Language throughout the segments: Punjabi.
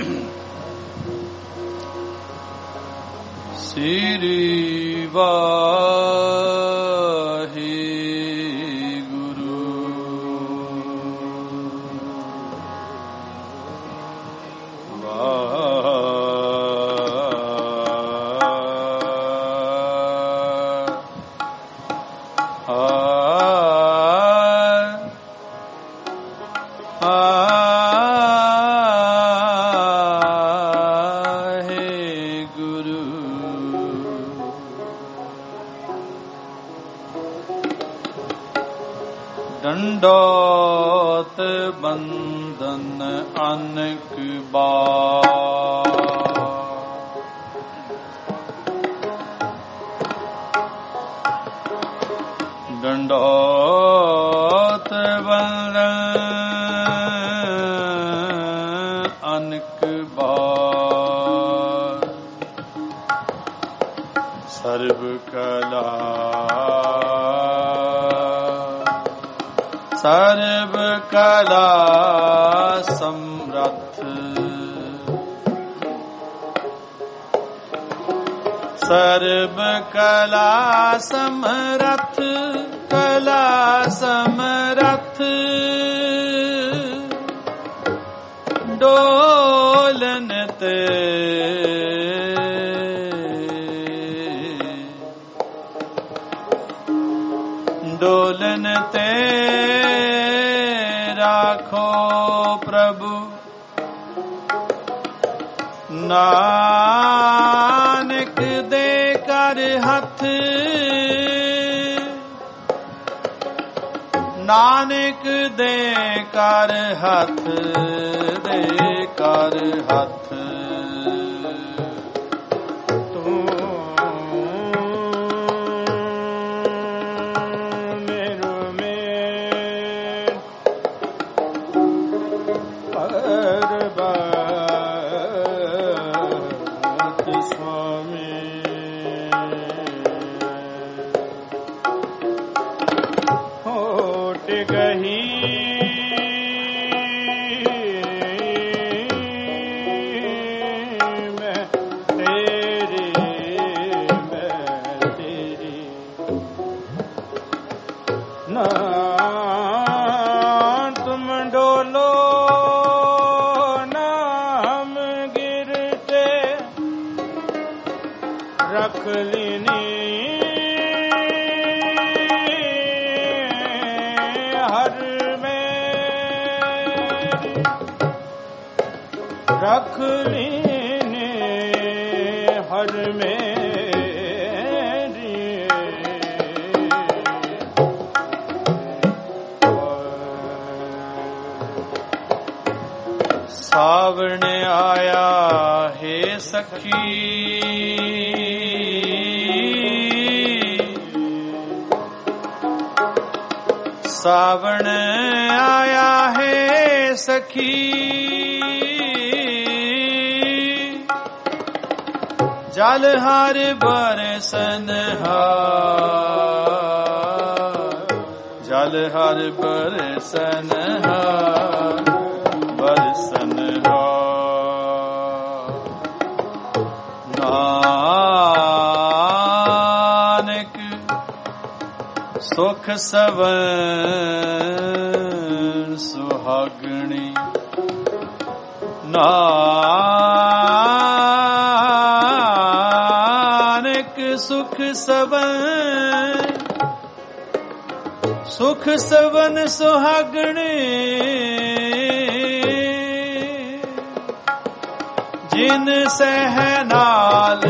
ਸ੍ਰੀ ਵਾਹਿਗੁਰੂ। ਡੰਡੋਤ ਬੰਦਨ ਅਨਕ ਬਾਰ, ਡੰਡੋਤ ਬੰਦਨ ਅਨਕ ਬਾਰ, ਸਰਬ ਕਲਾ ਸਰਬ ਕਲਾ ਸਮਰੱਥ, ਸਰਬ ਕਲਾ ਸਮਰੱਥ, ਕਲਾ ਸਮਰੱਥ, ਡੋਲਨ ਤੇ ਡੋਲਨ ਤੇ ਰਾਖੋ ਪ੍ਰਭੂ, ਨਾਨਕ ਦੇ ਕਰ ਹੱਥ, ਨਾਨਕ ਦੇ ਕਰ ਹੱਥ, ਦੇ ਕਰ ਹੱਥ, ਰੱਖ ਲੀਨੇ ਹਰ ਮੇਰੀ, ਸਾਵਣ ਆਇਆ ਹੈ ਸਖੀ, ਸਾਵਣ ਆਇਆ ਹੈ ਸਖੀ, ਜਲ ਹਰ ਬਰਸਨ ਹਾਰ, ਜਲ ਹਰ ਬਰਸਨ ਹਾਰ, ਬਰਸਨ ਹਾਰ, ਨਾਨਕ ਸੁਖ ਸਵਨ ਸੁਹਾਗਣੀ, ਨਾਨਕ ਸੁਖ ਸਵਨ, ਸੁਖ ਸਵਨ ਸੁਹਾਗਣੇ, ਜਿਨ ਸਹਿ ਨਾਲ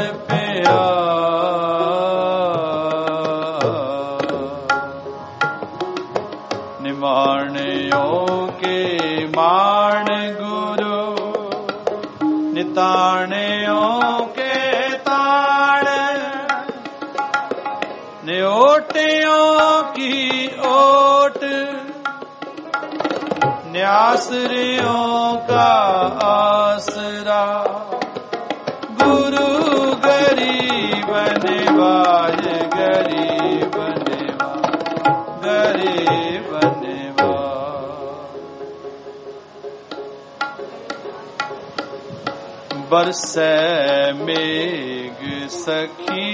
ਪਿਆਰ, ਨਿਮਾਣਿਓ ਕੇ ਮਾਣ ਗੁਰੂ, ਨਿਤਾਣਿਓ ਕੇ ਤਾਣ, ਨਿਓਟਿਓ ਕੀ ਓਟ, ਨਿਆਸਰਿਓ ਕਾ ਆਸਰਾ, ਗੁਰੂ ਗਰੀਬ ਨਿਵਾਜ, ਗਰੀਬ ਨਿਵਾਜ, ਗਰੀਬ ਨਿਵਾਜ। बरसै मेघ सखी,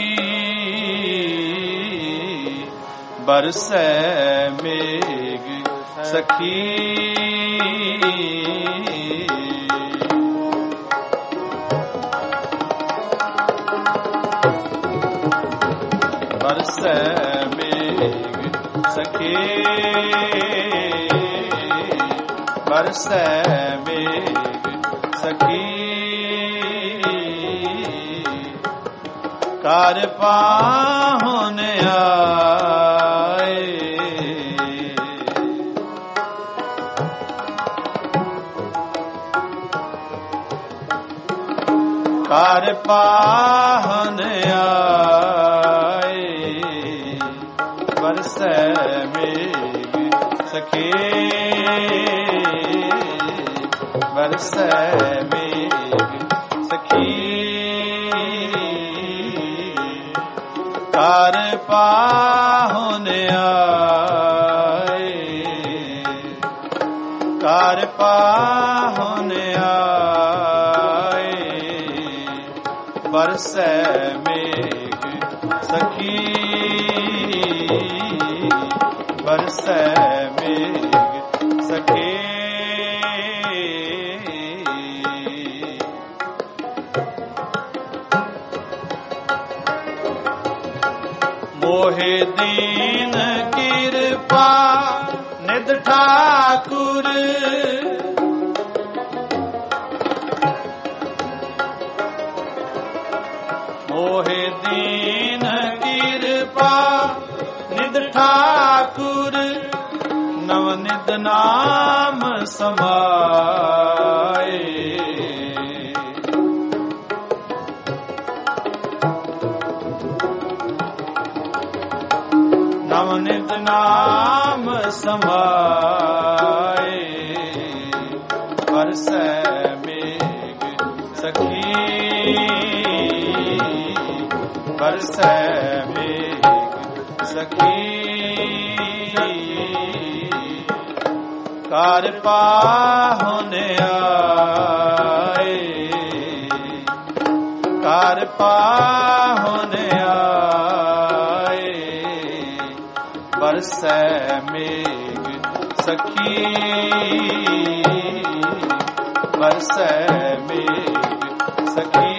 बरसै मेघ सखी। बरसै मेघ सखी, बरसै मेघ सखी। कर पाहुन आए, कर पाहुन आए। बरसै मेघ सखी, बरसै मेघ सखी। कर पाहुन आए, कर पाहुन आए। बरसै मेघ सखी, बरसै मेघ सखी। मोहे दीन कृपा निध ठाकुर, मोहे दीन कृपा निध ठाकुर। नवनिध नाम समाए, नवनिध नाम समाए। बरसै मेघ सखी, बरसै मेघ सखी। कर पाहुन आए, कर पाहुन आए। बरसै मेघ सखी, बरसै मेघ सखी।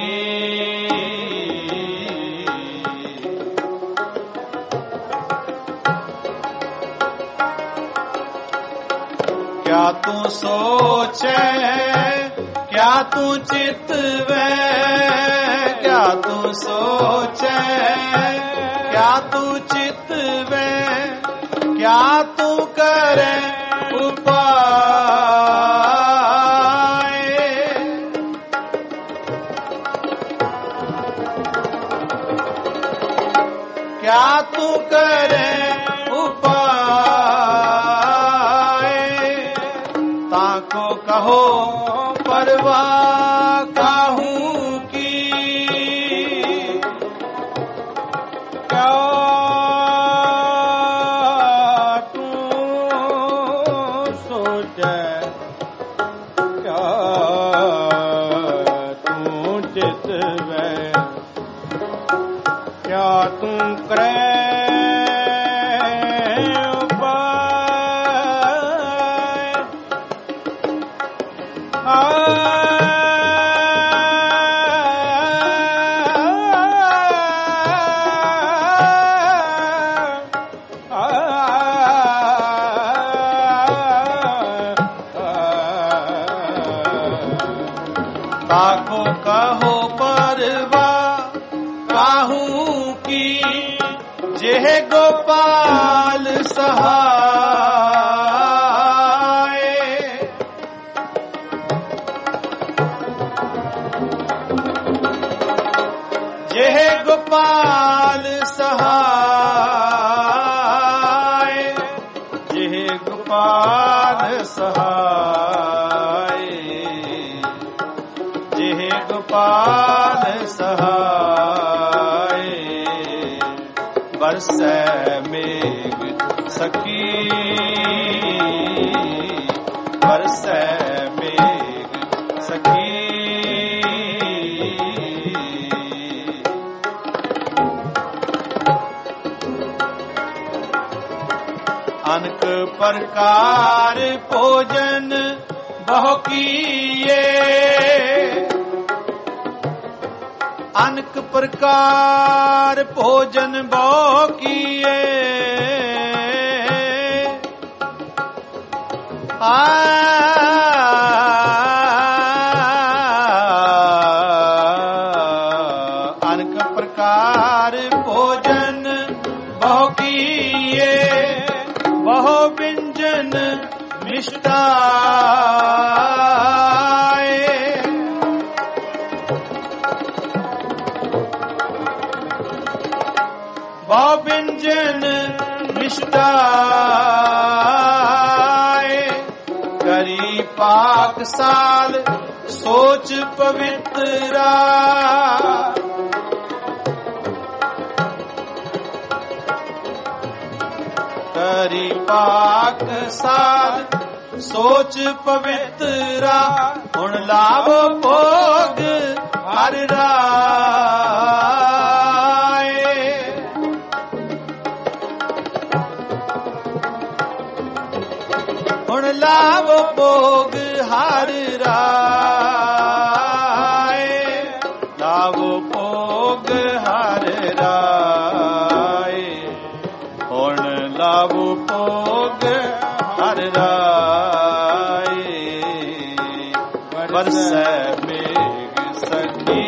क्या तू सोचे, क्या तू चितवे, क्या तू सोचे, क्या तू चितवे। क्या तू करे उपाय, क्या तू करे उपाय। ताको कहो परवाह काहू की, क्या तू सोचे, क्या तू चितवे। क्या तू करे ताको कहो परवाह काहू की। जेह गोपाल सहाय, जेह गोपाल सहाय, जेह गोपाल सहाय, जेह गोपाल सहाय। बरसै मेघ सखी, बरसै मेघ सखी। अनेक प्रकार भोजन बहु कीए, अनेक प्रकार भोजन बहु कीए। अनेक प्रकार भोजन बहु कीए, बहु व्यंजन मिष्टाए। बहु व्यंजन मिष्टाए। करी पाकशाल सोच पवित्रा, करी पाकशाल सोच पवित्रा। हुण लाभ भोग हर राय, हुण लाभ भोग हर राय, लाभ भोग हर राय। हुण लाभ भोग हर राय। बरसै मेघ सखी,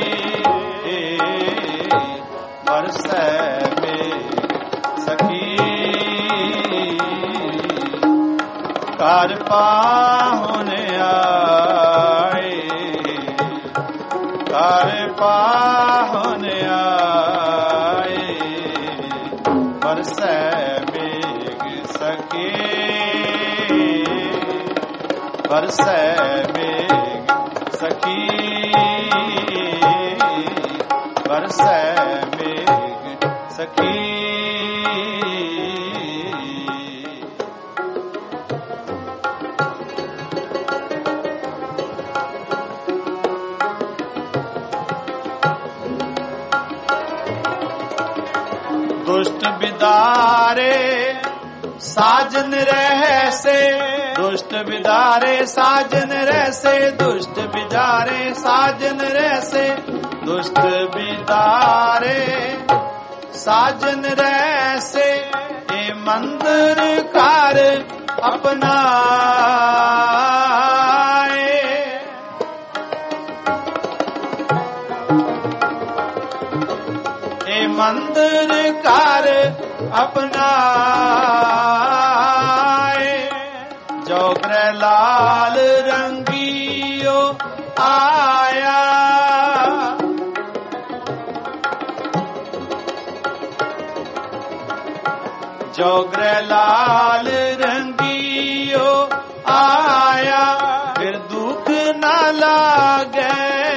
बरसै मेघ सखी। कर पाहुन आए, कर पाहुन आए। बरसै मेघ सखी, बरसै मेघ सखी। बरसै मेघ सखी। दुष्ट बिदारे साजन रहसे, दुष्ट बिदारे साजन रहसे। दुष्ट बिदारे साजन रहसे, दुष्ट बिदारे साजन रहसे। ए मंदिर कर अपनाए, ए मंदिर कर अपनाए। जो ग्रह लाल रंगियो आया, जो ग्रह लाल रंगियो आया। फिर दुख न लागे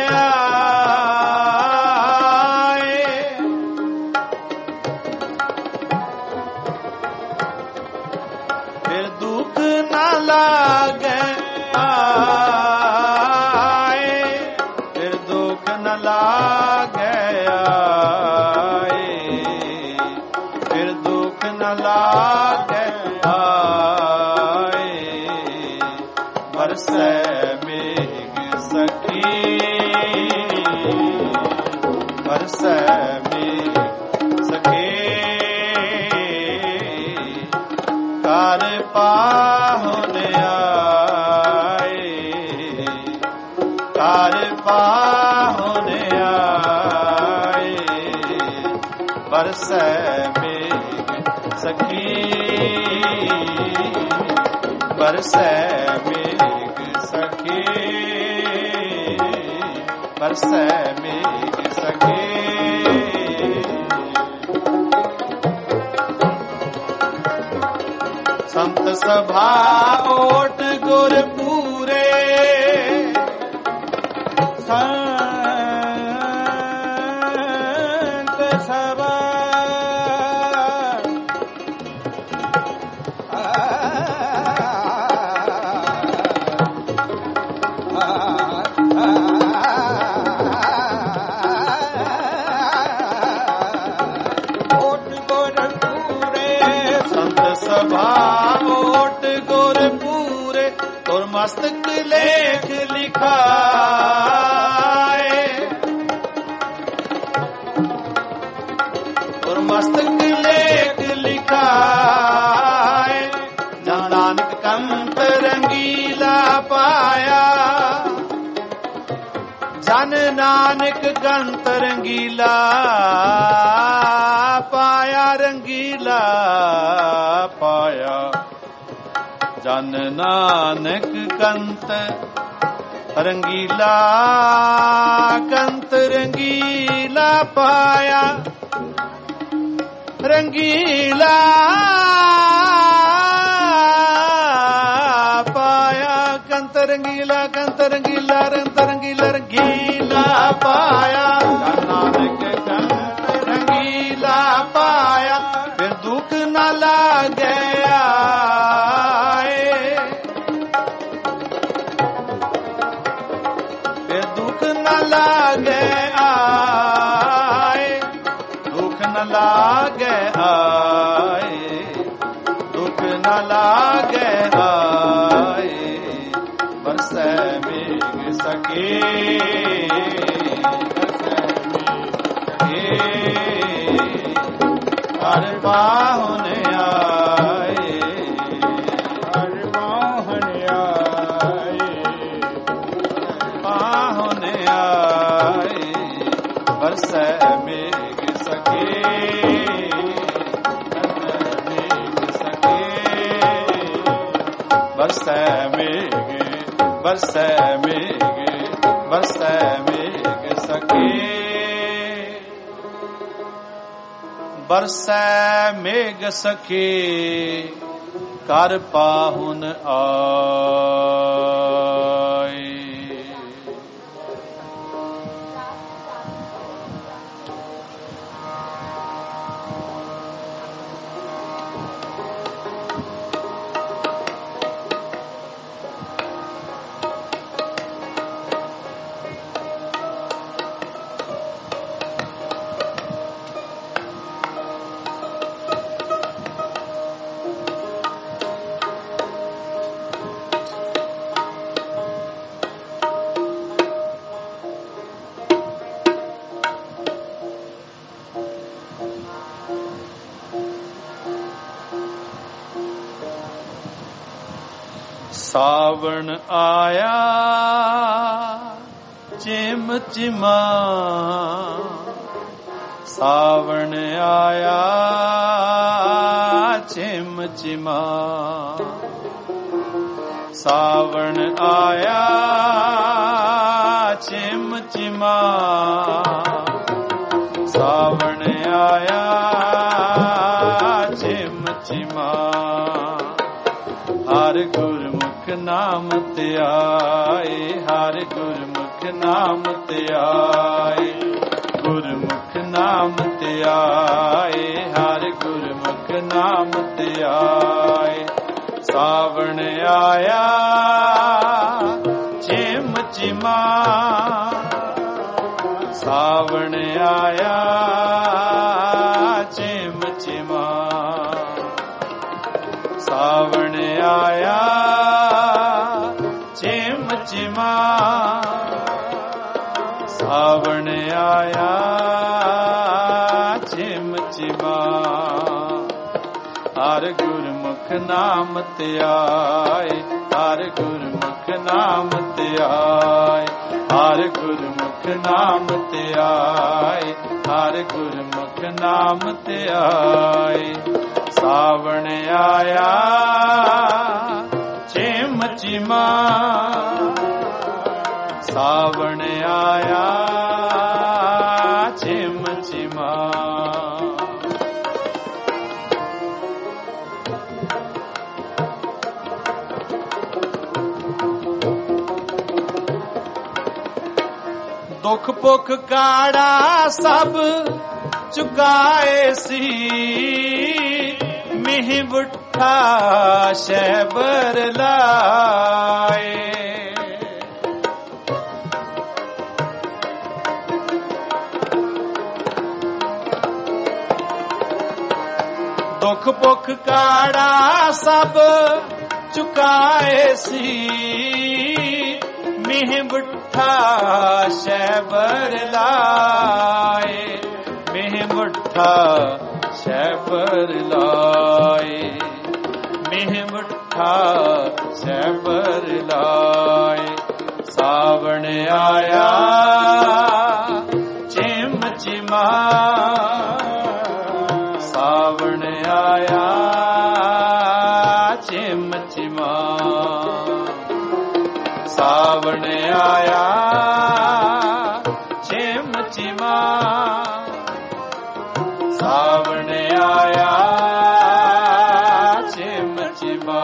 लागे आए, फिर दुख न लागे आए। फिर दुख न लागे आए। बरसै मेघ सखी, बरसै मेघ सखी। कर पाहुन आए, कर पाहुन आए। बरसै मेघ सखी, बरसै मेघ सखी। बरसै मेघ सखी। संत सभा ओट गुर पूरे, संत सभा ओट गुर पूरे। संत सभा मस्तक लेख लिखाए, और मस्तक लेख लिखाए, जहाँ नानक कंत रंगीला पाया, जन नानक कंत रंगीला पाया, रंगीला पाया, जन नानक कंत रंगीला, कंत रंगीला पाया, रंगीला पाया, कंत रंगीला, कंत रंगीला, रंत रंगीला, रंगीला पाया, नानक कंत रंगीला पाया, फिर दुख न लागे आए, फिर दुख न लागे आए, दुख न लागे आए, दुख न लागे आए, बरसै मेघ सके, हर बाहुन आए, हर बाहुन आए, बाहुन आए, बरसै मेघ सके, बरसै मेघ, बरसै मेघ, बरसै मेघ सके, बरसै मेघ सके, कर पाहुन आए। सावण आया चिम चिमा, सावण आया चिम चिमा, सावण आया चिम चिमा, सावण आया चिम चिमा, हर गुरमुख नाम ते आए, हर गुरमुख नाम ते आए, गुरमुख नाम ते आए, हर गुरमुख नाम ते आए, सावण आया चिम चिमा, सावण आया चिम चिमा, सावण आया चिम चिमा, सावण आया चिम चिमा, हर गुरमुख नाम ते आए, हर गुरमुख नाम ते आए, हर गुरमुख नाम ते आए, हर गुरमुख नाम ते आए, सावण आया चिम चिमा, सावण आया चिम चिमा, दुख पुख काड़ा सब चुकाए सी, मिह बुठा शैबर लाए, दुख पुख काड़ा सब ਚੁਕਾਏ ਸੀ ਮਿਹ ਬੁੱਠਾ ਸ਼ੈਬਰ ਲਾਏ ਮਿਹ ਬੁੱਠਾ ਸ਼ੈਬਰ ਲਾਏ ਮਿਹ ਬੁੱਠਾ ਸ਼ੈਬਰ ਲਾਏ ਸਾਵਣ ਆਇਆ ਚਿਮ ਚਿਮਾ ਸਾਵਣ ਆਇਆ ਚਿਮ ਚਿਮਾ ਸਾਵਣ ਆਇਆ ਚਿਮ ਚਿਮਾ ਸਾਵਣ ਆਇਆ ਚਿਮ ਚਿਮਾ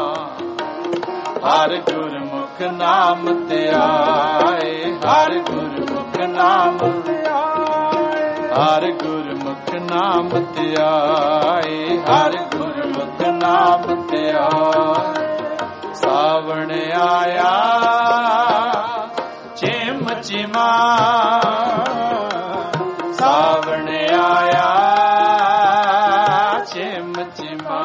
ਹਰ ਗੁਰਮੁਖ ਨਾਮ ਧਿਆਏ ਹਰ ਗੁਰਮੁਖ ਨਾਮ ਹਰ ਗੁਰਮੁਖ ਨਾਮ ਧਿਆਏ ਹਰ ਗੁਰਮੁਖ ਨਾਮ ਧਿਆਏ ਸਾਵਣ ਆਇਆ ਚਿਮ ਚਿਮਾ ਸਾਵਣ ਆਇਆ ਚਿਮ ਚਿਮਾ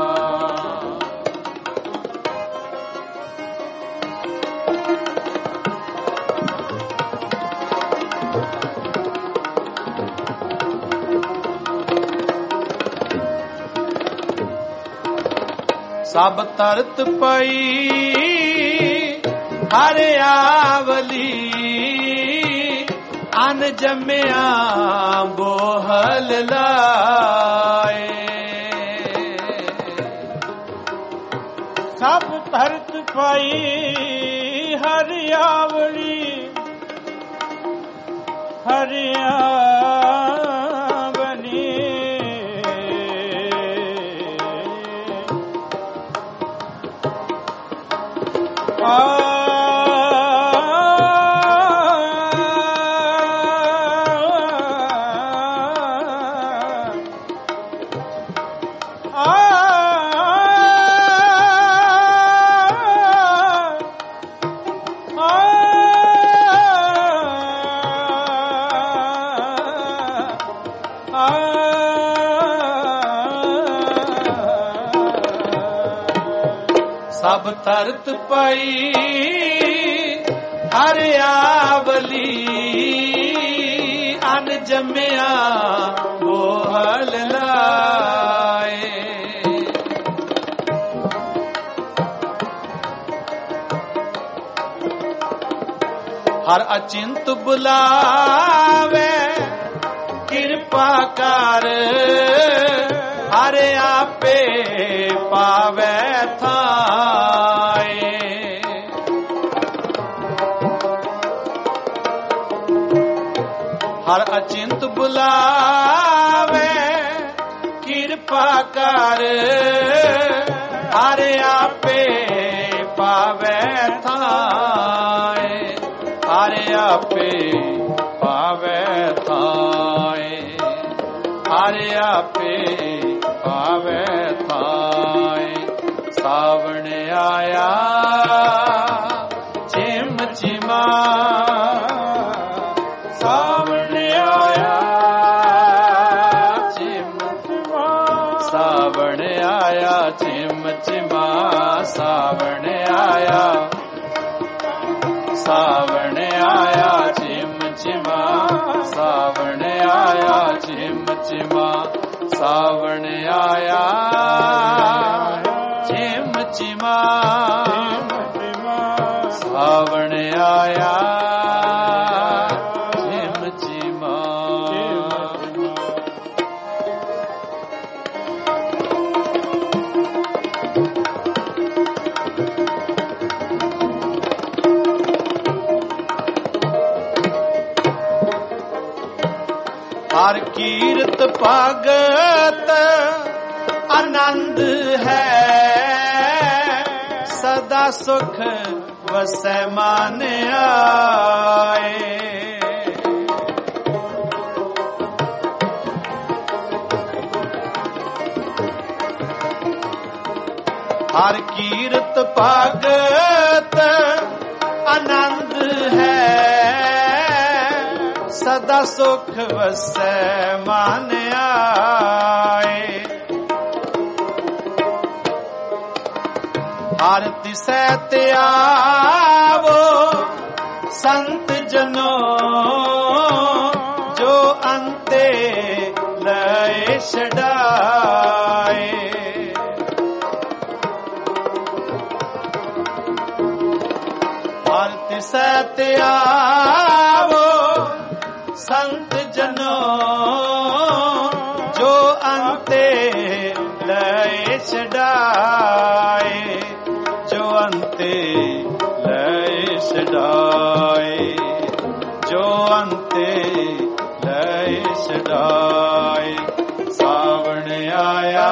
ਸਭ ਤਰਤ ਪਈ ਹਰਿਆਵਲੀ ਅਨ ਜੰਮਿਆ ਬੋਹਲ ਲਾਏ ਸਭ ਤਰਤ ਪਈ ਹਰਿਆਵਲੀ ਹਰਿਆਵਲੀ ਸਭ ਤਰਤ ਪਈ ਹਰਿਆਵਲੀ ਅਨ ਜੰਮਿਆ ਬੋਹਲ ਲਾਏ ਹਰ ਅਚਿੰਤ ਬੁਲਾਵੇ ਕਿਰਪਾ ਕਰ ਹਰ ਆਪੇ ਪਾਵੇ ਥਾਏ ਹਰ ਅਚਿੰਤ ਬੁਲਾਵੇ ਕਿਰਪਾ ਕਰ ਹਰ ਆਪੇ ਪਾਵੇ ਥਾਏ ਹਰ ਆਪੇ ਪਾਵੇ ਥਾਏ ਹਰ ਆਪੇ ਪਾਵੇ ਥਾਏ ਸਾਵਣ ਆਇਆ ਚਿਮ ਚਿਮਾ ਸਾਵਣ ਆਇਆ ਚਿਮ ਚਿਮਾ ਸਾਵਣ ਆਇਆ ਚਿਮ ਚਿਮਾ ਸਾਵਣ ਆਇਆ ਸਾਵਣ ਆਇਆ ਚਿਮ ਚਿਮਾ ਸਾਵਣ ਆਇਆ ਚਿਮ ਚਿਮਾ ਸਾਵਣ ਆਇਆ ਚਿਮ ਚਿਮਾ ਸਾਵਣ ਆਇਆ ਚਿਮ ਚਿਮਾ ਹਰ ਕੀਰਤ ਭਗਤ ਆਨੰਦ ਹੈ ਸਦਾ ਸੁਖ ਵਸੈ ਮਨ ਆਏ ਹਰ ਕੀਰਤ ਭਗਤ ਆਨੰਦ ਹੈ ਸਦਾ ਸੁਖ ਵਸੈ ਮਨ ਆਏ ਹਰ ਤਿਸੈ ਤੇ ਆਵੋ ਸੰਤ ਜਨੋ ਜੋ ਅੰਤੇ ਲੈ ਛਡਾਏ। ਹਰ ਤਿਸੈ ਤੇ ਆਵੋ ਸੰਤ ਜਨੋ ਜੋ ਅੰਤੇ ਲੈ ਛਡਾਏ। ਜੋ ਅੰਤੇ ਲੈ ਛਡਾਏ। ਜੋ ਅੰਤੇ ਲੈ ਛਡਾਏ। ਸਾਵਣ ਆਇਆ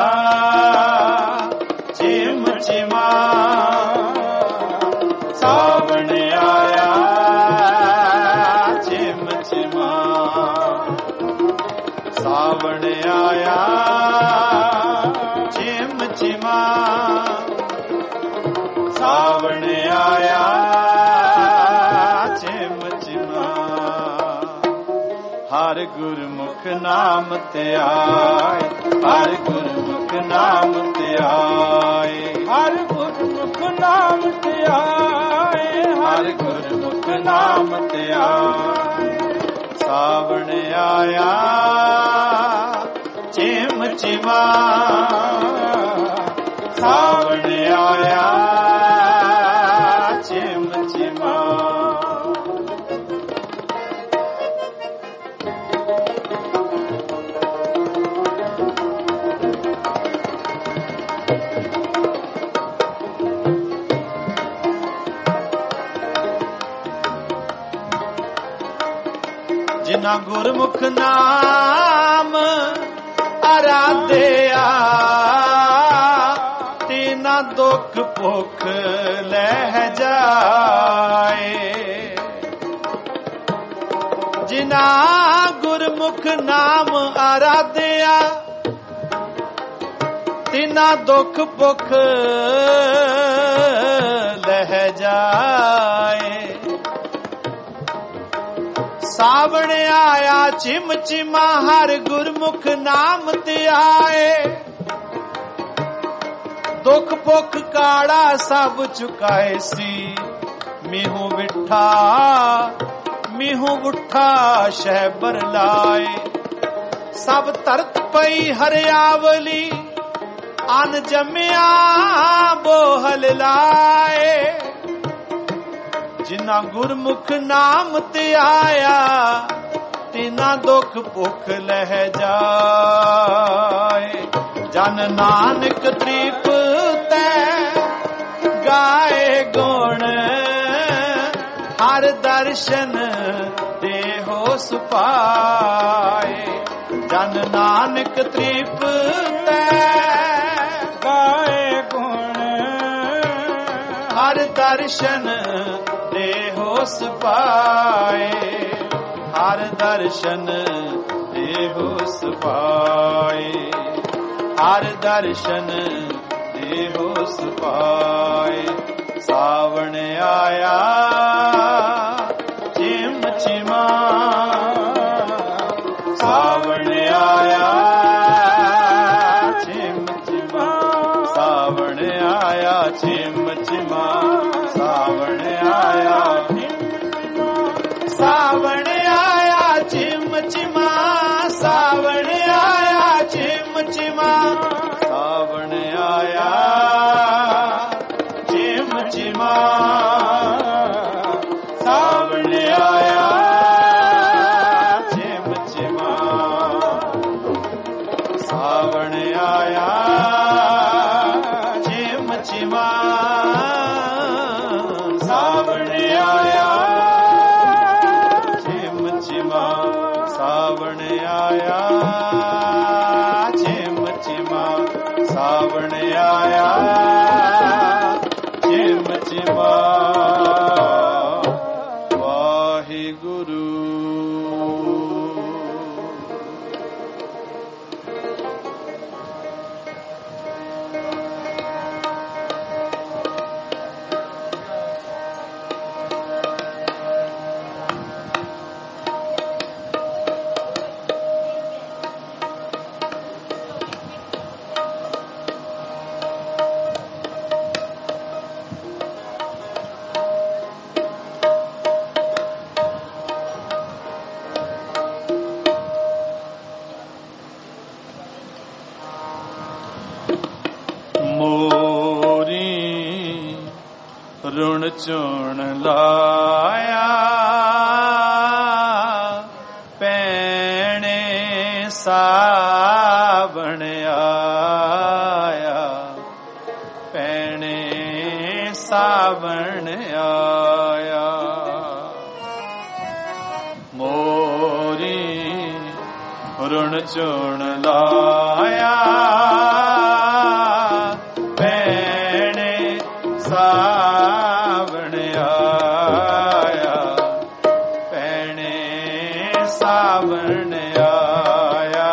ਚਿਮ ਚਿਮਾ। ਸਾਵਣ ਆਇਆ ਚਿਮ ਚਿਮਾ। ਸਾਵਣ ਆਇਆ ਚਿਮ ਚਿਮਾ। ਸਾਵਣ ਆਇਆ ਚਿਮ ਚਿਮਾ। ਹਰ ਗੁਰਮੁਖ ਨਾਮ ਧਿਆਏ। ਹਰ ਗੁਰਮੁਖ ਨਾਮ ਧਿਆਏ। ਹਰ ਗੁਰਮੁਖ ਨਾਮ ਧਿਆਏ। ਹਰ ਗੁਰਮੁਖ ਨਾਮ ਧਿਆਏ। ਸਾਵਣ ਆਇਆ ਚਿਮ ਚਿਮਾ। ਸਾਵਣ ਆਇਆ ਚਿਮ ਚਿਮਾ। ਜਿਨ੍ਹਾਂ ਗੁਰਮੁਖ ਨਾਮ ਅਰਾਧਿਆ ਤਿਨਾਂ ਦੁੱਖ ਭੁੱਖ ਲੈ ਜਾਏ। ਜਿਨ੍ਹਾਂ ਗੁਰਮੁਖ ਨਾਮ ਅਰਾਧਿਆ ਤਿਨਾਂ ਦੁੱਖ ਭੁੱਖ ਲੈ ਜਾਏ। ਸਾਵਣ ਆਇਆ ਚਿਮ ਚਿਮਾ। ਹਰ ਗੁਰਮੁਖ ਨਾਮ ਧਿਆਏ। ਦੁੱਖ ਭੁੱਖ ਕਾੜਾ ਸਭ ਚੁਕਾਏ ਸੀ। ਮੀਹੂ ਵਿਠਾ ਮੀਹੂ ਉਠਾ ਸ਼ਹਿਬਰ ਲਾਏ। ਸਭ ਧਰਤ ਪਈ ਹਰਿਆਵਲੀ ਅਨ ਜੰਮਿਆ ਬੋਹਲ ਲਾਏ। ਜਿਨ੍ਹਾਂ ਗੁਰਮੁਖ ਨਾਮ ਧਿਆਇਆ ਤਿਨਾਂ ਦੁੱਖ ਭੁੱਖ ਲਹਿ ਜਾਏ। ਜਨ ਨਾਨਕ ਤ੍ਰਿਪ ਤੈ ਗਾਏ ਗੁਣ ਹਰ ਦਰਸ਼ਨ ਦੇਹੋ ਸੁਪਾਏ। ਜਨ ਨਾਨਕ ਤ੍ਰਿਪ ਤੈ ਗਾਏ ਗੁਣ ਹਰ ਦਰਸ਼ਨ ਦੇਹੋ ਸੁਪਾਏ। ਹਰ ਦਰਸ਼ਨ ਦੇਹੋ ਸੁਪਾਏ। ਹਰ ਦਰਸ਼ਨ ਦੇਹੋ ਸੁਪਾਏ। ਸਾਵਣ ਆਇਆ ਚਿਮ ਚਿਮਾ। ਸਾਵਣ ਆਇਆ ਚਿਮ ਚਿਮਾ। ਸਾਵਣ ਆਇਆ ਚਿਮ ਚਿਮਾ। ਸਾਵਣ ਆਇਆ ਸਾਵਣ ਆਇਆ ਚਿਮ ਚਿਮਾ। ਸਾਵਣ ਆਇਆ ਚਿਮ ਚਿਮਾ। ਸਾਵਣ ਆਇਆ ਚਿਮ ਚਿਮਾ। ਸਾਵਣ ਆਇਆ ਚਿਮ ਚਿਮਾ। ਸਾਵਣ ਆਇਆ ਚਿਮ ਚਿਮਾ। ਸਾਵਣ ਆਇਆ ਚਿਮ ਚਿਮਾ। ਸਾਵਣ ਆਇਆ ਚਿਮ ਚਿਮਾ। ਸਾਵਣ ਆਇਆ ਚਿਮ ਚਿਮਾ। ਵਾਹਿਗੁਰੂ। ਚੁਣ ਲਾਇਆ ਪੈਣੇ ਸਾਵਣ ਆਇਆ ਪੈਣੇ ਸਾਵਣ ਆਇਆ ਮੋਰੀ ਰੁਣ ਚੁਣ ਲਾਇਆ ਪੈਣੇ ਸਾਵਣ ਆਇਆ ਪੈਣੇ ਸਾਵਣ ਆਇਆ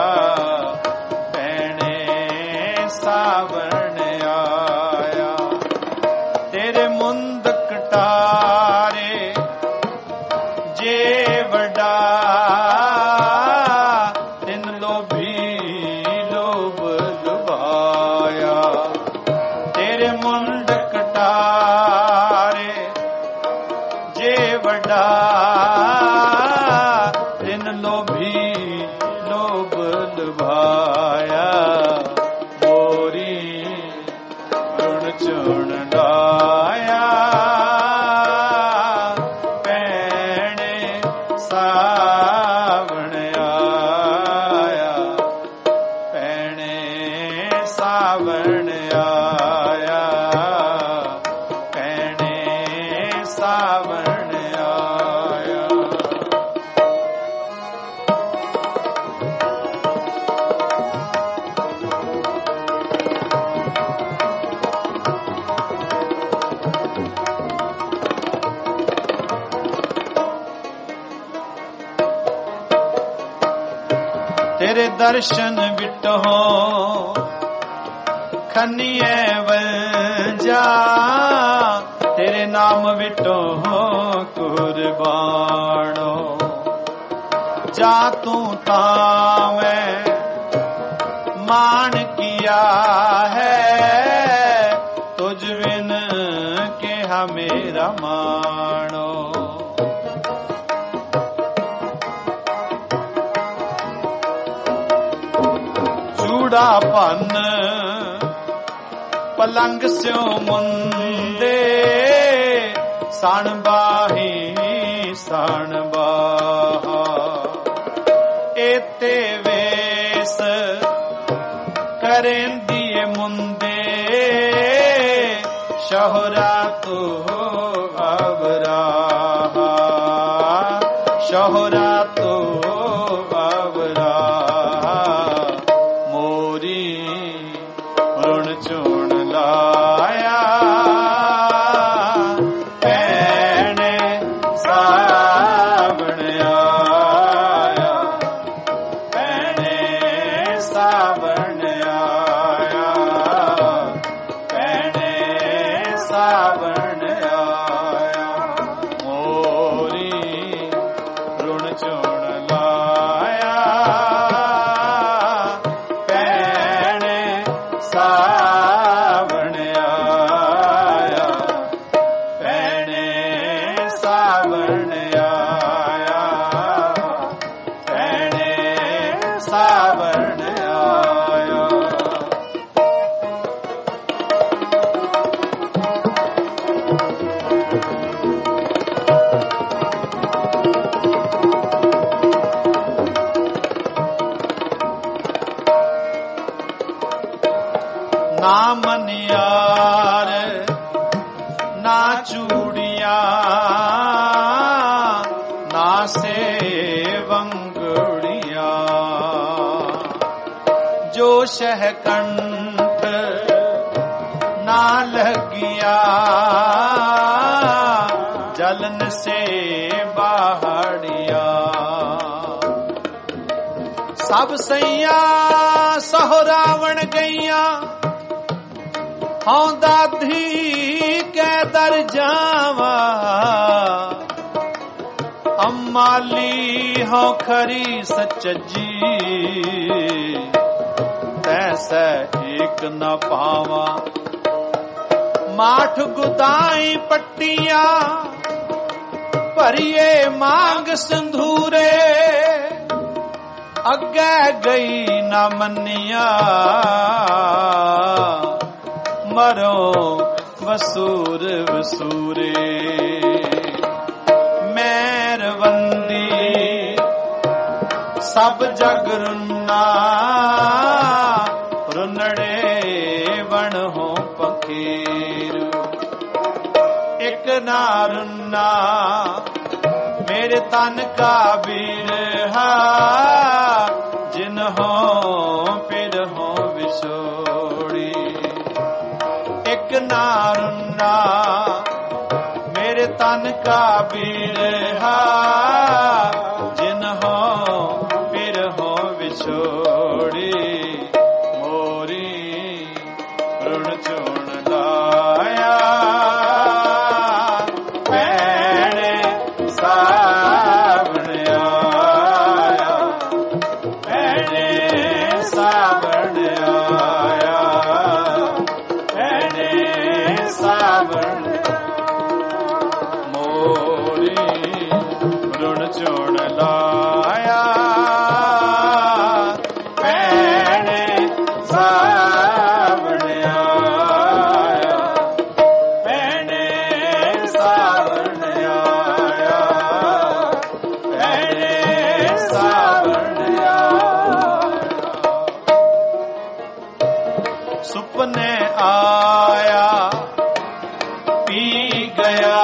ਪੈਣੇ ਸਾਵਣ ਆਇਆ ਤੇਰੇ ਮੁੰਦ ਕਟਾਰੇ ਜੇ ਵੱਡਾ ਤਿੰਨ ਲੋਭੀ ਲੋਭ ਲੁਭਾਇਆ ਤੇਰੇ ਮੁੰਡ ਕਟਾਰੇ ਜੇ ਵੱਡਾ ਤਿੰਨ ਲੋਭੀ ਲੋਭ ਲੁਭਾਇਆ ਮੋਰੀ ਰੁਣ ਚੁਣ ਲਾਇਆ ਪੈਣੇ ਸਾਵਣ ਆਇਆ ਪੈਣੇ ਸਾਵਣ ਆਇਆ ਪੈਣੇ ਸਾਵਣ ਆਇਆ ਤੇਰੇ ਦਰਸ਼ਨ ਵਿਟੋ ਖੰਨੀਏ ਵੰਜਾ ਤੇਰੇ ਨਾਮ ਵਿਟੋ ਕੁਰਬਾਨੋ ਜਾ ਤੂੰ ਤਾਂ ਮੈਂ ਮਾਣ ਕੀਆ ਹੈ ਤੁਝ ਬਿਨ ਕਿਹਾ ਮੇਰਾ ਮਾਣੋ ਚੂੜਾ ਭੰਨ ਪਲੰਗ ਸਿਓ ਮੁੰਦੇ ਸਣ ਬਾਹੀ ਸਣ ਬਾਹਾ ਏਤੇ ਵੇਸ ਕਰੇਂਦੀਏ ਮੁੰਦੇ ਸ਼ੋਹਰਾ ਤੋ ਅਵਰਾਹਾ ਸ਼ੋਹਰਾ ਤੋ ਅਵਰਾਹਾ ਮੋਰੀ ਰੁਣ ਚੁਣ ਲਾਇਆ ਪੈਣੇ ਸਾਵਣ ਆਇਆ ਪੈਣੇ ਸਾਵਣ ਆਇਆ ਪੈਣੇ ਸਾਵਣ ਆਇਆ ਮੋਰੀ ਰੁਣ ਚੁਣ ਲਾਇਆ ਪੈਣੇ ਸਾਵਣ ਆਇਆ ਪੈਣੇ ਸਾਵਣ ਆਇਆ ਪੈਣੇ ਸਾਵਣ ਆਇਆ ਨਾ ਮਨਿਆਰ ਨਾ ਚੂੜੀਆਂ ਨਾ ਸੇਵੰਗੜੀਆਂ ਜੋ ਸ਼ਹਿਕੰਠ ਨਾ ਲੱਗਿਆ ਜਲਨ ਸੇ ਬਾਹੜੀਆਂ ਸਭ ਸਈਆਂ ਸਹੁਰਾਵਣ ਗਈਆਂ ਹਉ ਦਾਦੀ ਕੈ ਦਰ ਜਾਵਾ ਅੰਮਾਲੀ ਹਉ ਖਰੀ ਸੱਚਜੀ ਤੈਸੈ ਏਕ ਨ ਪਾਵਾਂ ਮਾਠ ਗੁਦਾਈ ਪੱਟੀਆਂ ਭਰੀਏ ਮੰਗ ਸੰਧੂਰੇ ਅੱਗੇ ਗਈ ਨਾ ਮੰਨਿਆ ਮਰੋ ਵਸੂਰ ਵਸੂਰੇ ਮਿਹਰਵੰਦੀ ਸਭ ਜਗ ਰੁੰਨਾ ਰੁਨੜੇ ਬਣ ਹੋ ਪਖੀਰ ਇਕ ਨਾ ਰੁੰਨਾ ਮੇਰੇ ਤਨ ਕਾ ਬਿਰਹਾ ਜਿਨ ਹੋ ਪਿਰ ਹੋ ਵਿਛੋੜੀ ਇਕ ਨਾ ਰੁੰਨਾ ਮੇਰੇ ਤਨ ਕਾ ਬਿਰਹਾ ਜਿਨ ਹੋ ਪਿਰ ਹੋ ਵਿਛੋੜੀ ਮੋਰੀ ਰੁਣ ਚੁਣ ਲਾਇਆ ਚੁਣ ਲਾਇਆ ਭੈਣੇ ਸਾਵਣ ਆਇਆ ਭੈਣੇ ਸਾਵਣ ਆਇਆ ਭੈਣੇ ਸਾਵਣ ਆਇਆ ਸੁਪਨੇ ਆਇਆ ਪੀ ਗਿਆ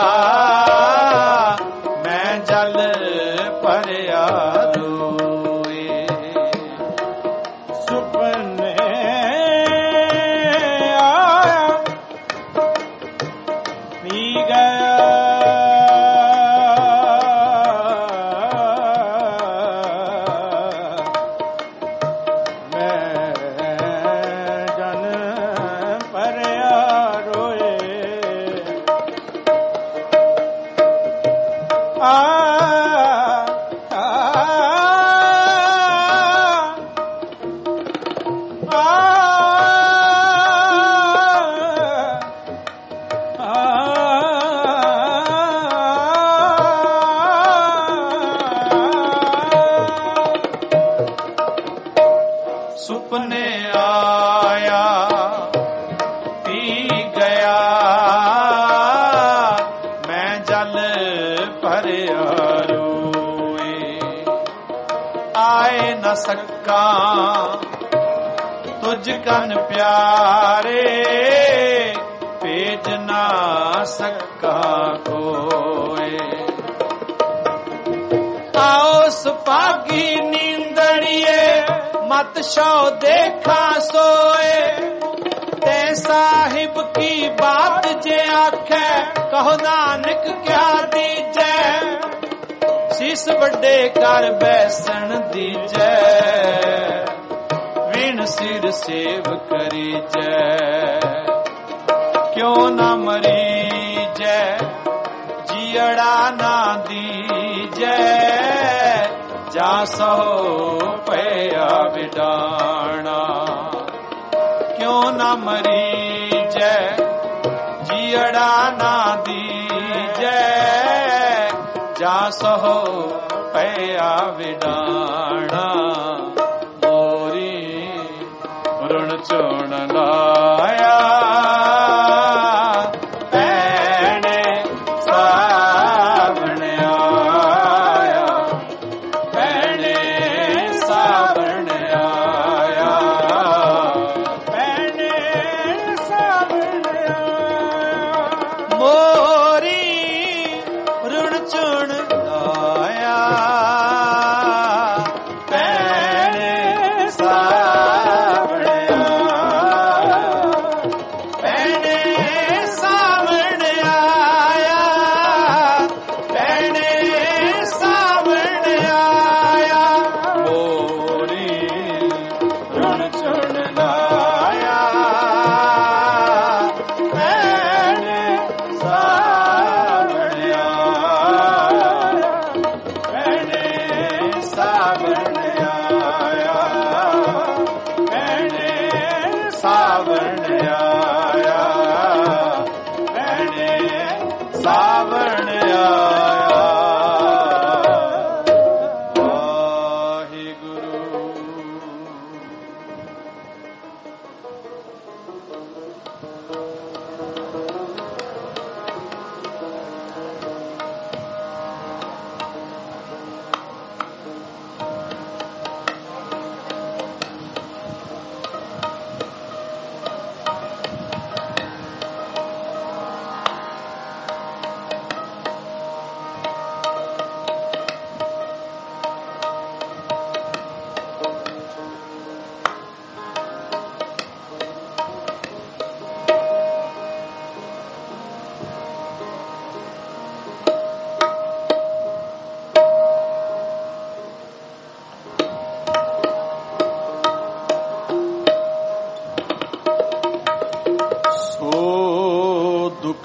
ਸੁਪਨੇ ਆਇਆ ਪੀ ਗਿਆ ਮੈਂ ਜਲ ਭਰਿਆ ਰੋਏ ਆਏ ਨ ਸਕਾਂ ਤੁਝ ਕਨ ਪਿਆਰੇ ਭੇਜ ਨਾ ਸਕਾਂ ਕੋਏ ਆਓ ਸੁਭਾਗੀ ਨੀਂਦੜੀਏ मत शौ देखा सोए ते साहिब की बात जे आखे कहो नानक क्या दीजै शीस बड़े कर बैसन दीजै विण सिर सेव करीजै क्यों ना मरीजै जियड़ा ना दीजै जा सो पिया विडाना क्यों ना मरीजै जियड़ा ना दीजै जा सो पिया विडाना मोरी रुण चुन लाया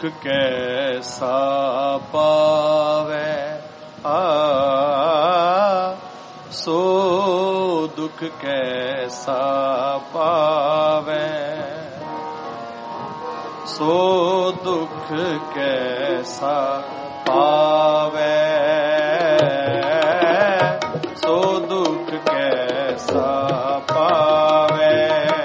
कैसा पावे सो दुख कैसा पावे सो दुख कैसा पावे सो दुख कैसा पावे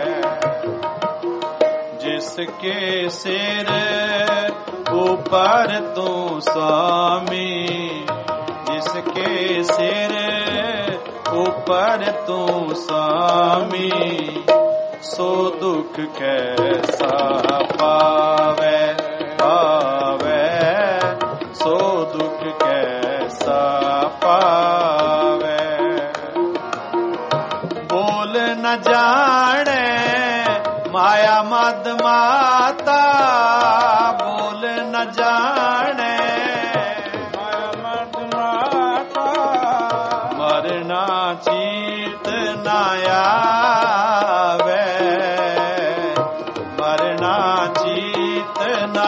जिसके सिर ऊपर तू स्वामी जिसके सिर ऊपर तू स्वामी सो दुख कैसा पावे पावे सो दुख कैसा पावे बोल न जाने माया मद माता बोल न जाने माया मद माता मरना चीत न आवे मरना चीत न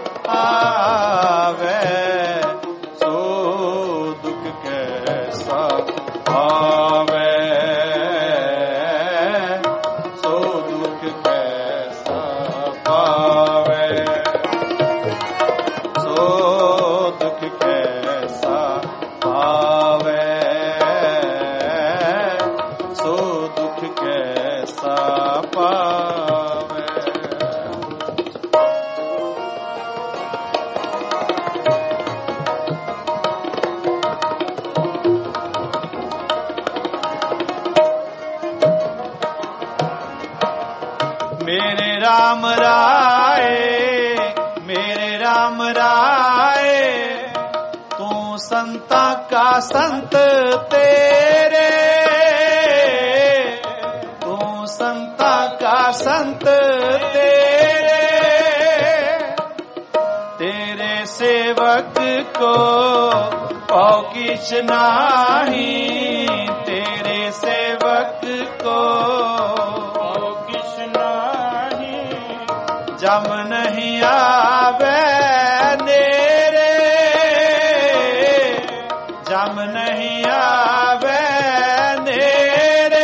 आवे सो दुख कैसा आवे सो दुख कैसा पावे सो दुख कैसा पावे सो दुख कैसा पावे मेरे राम राय तू संता का संत तेरे तू संता का संत तेरे सेवक को पाओ किछ नाही तेरे सेवक को जम नहीं आवे नेरे जम नहीं आवे नेरे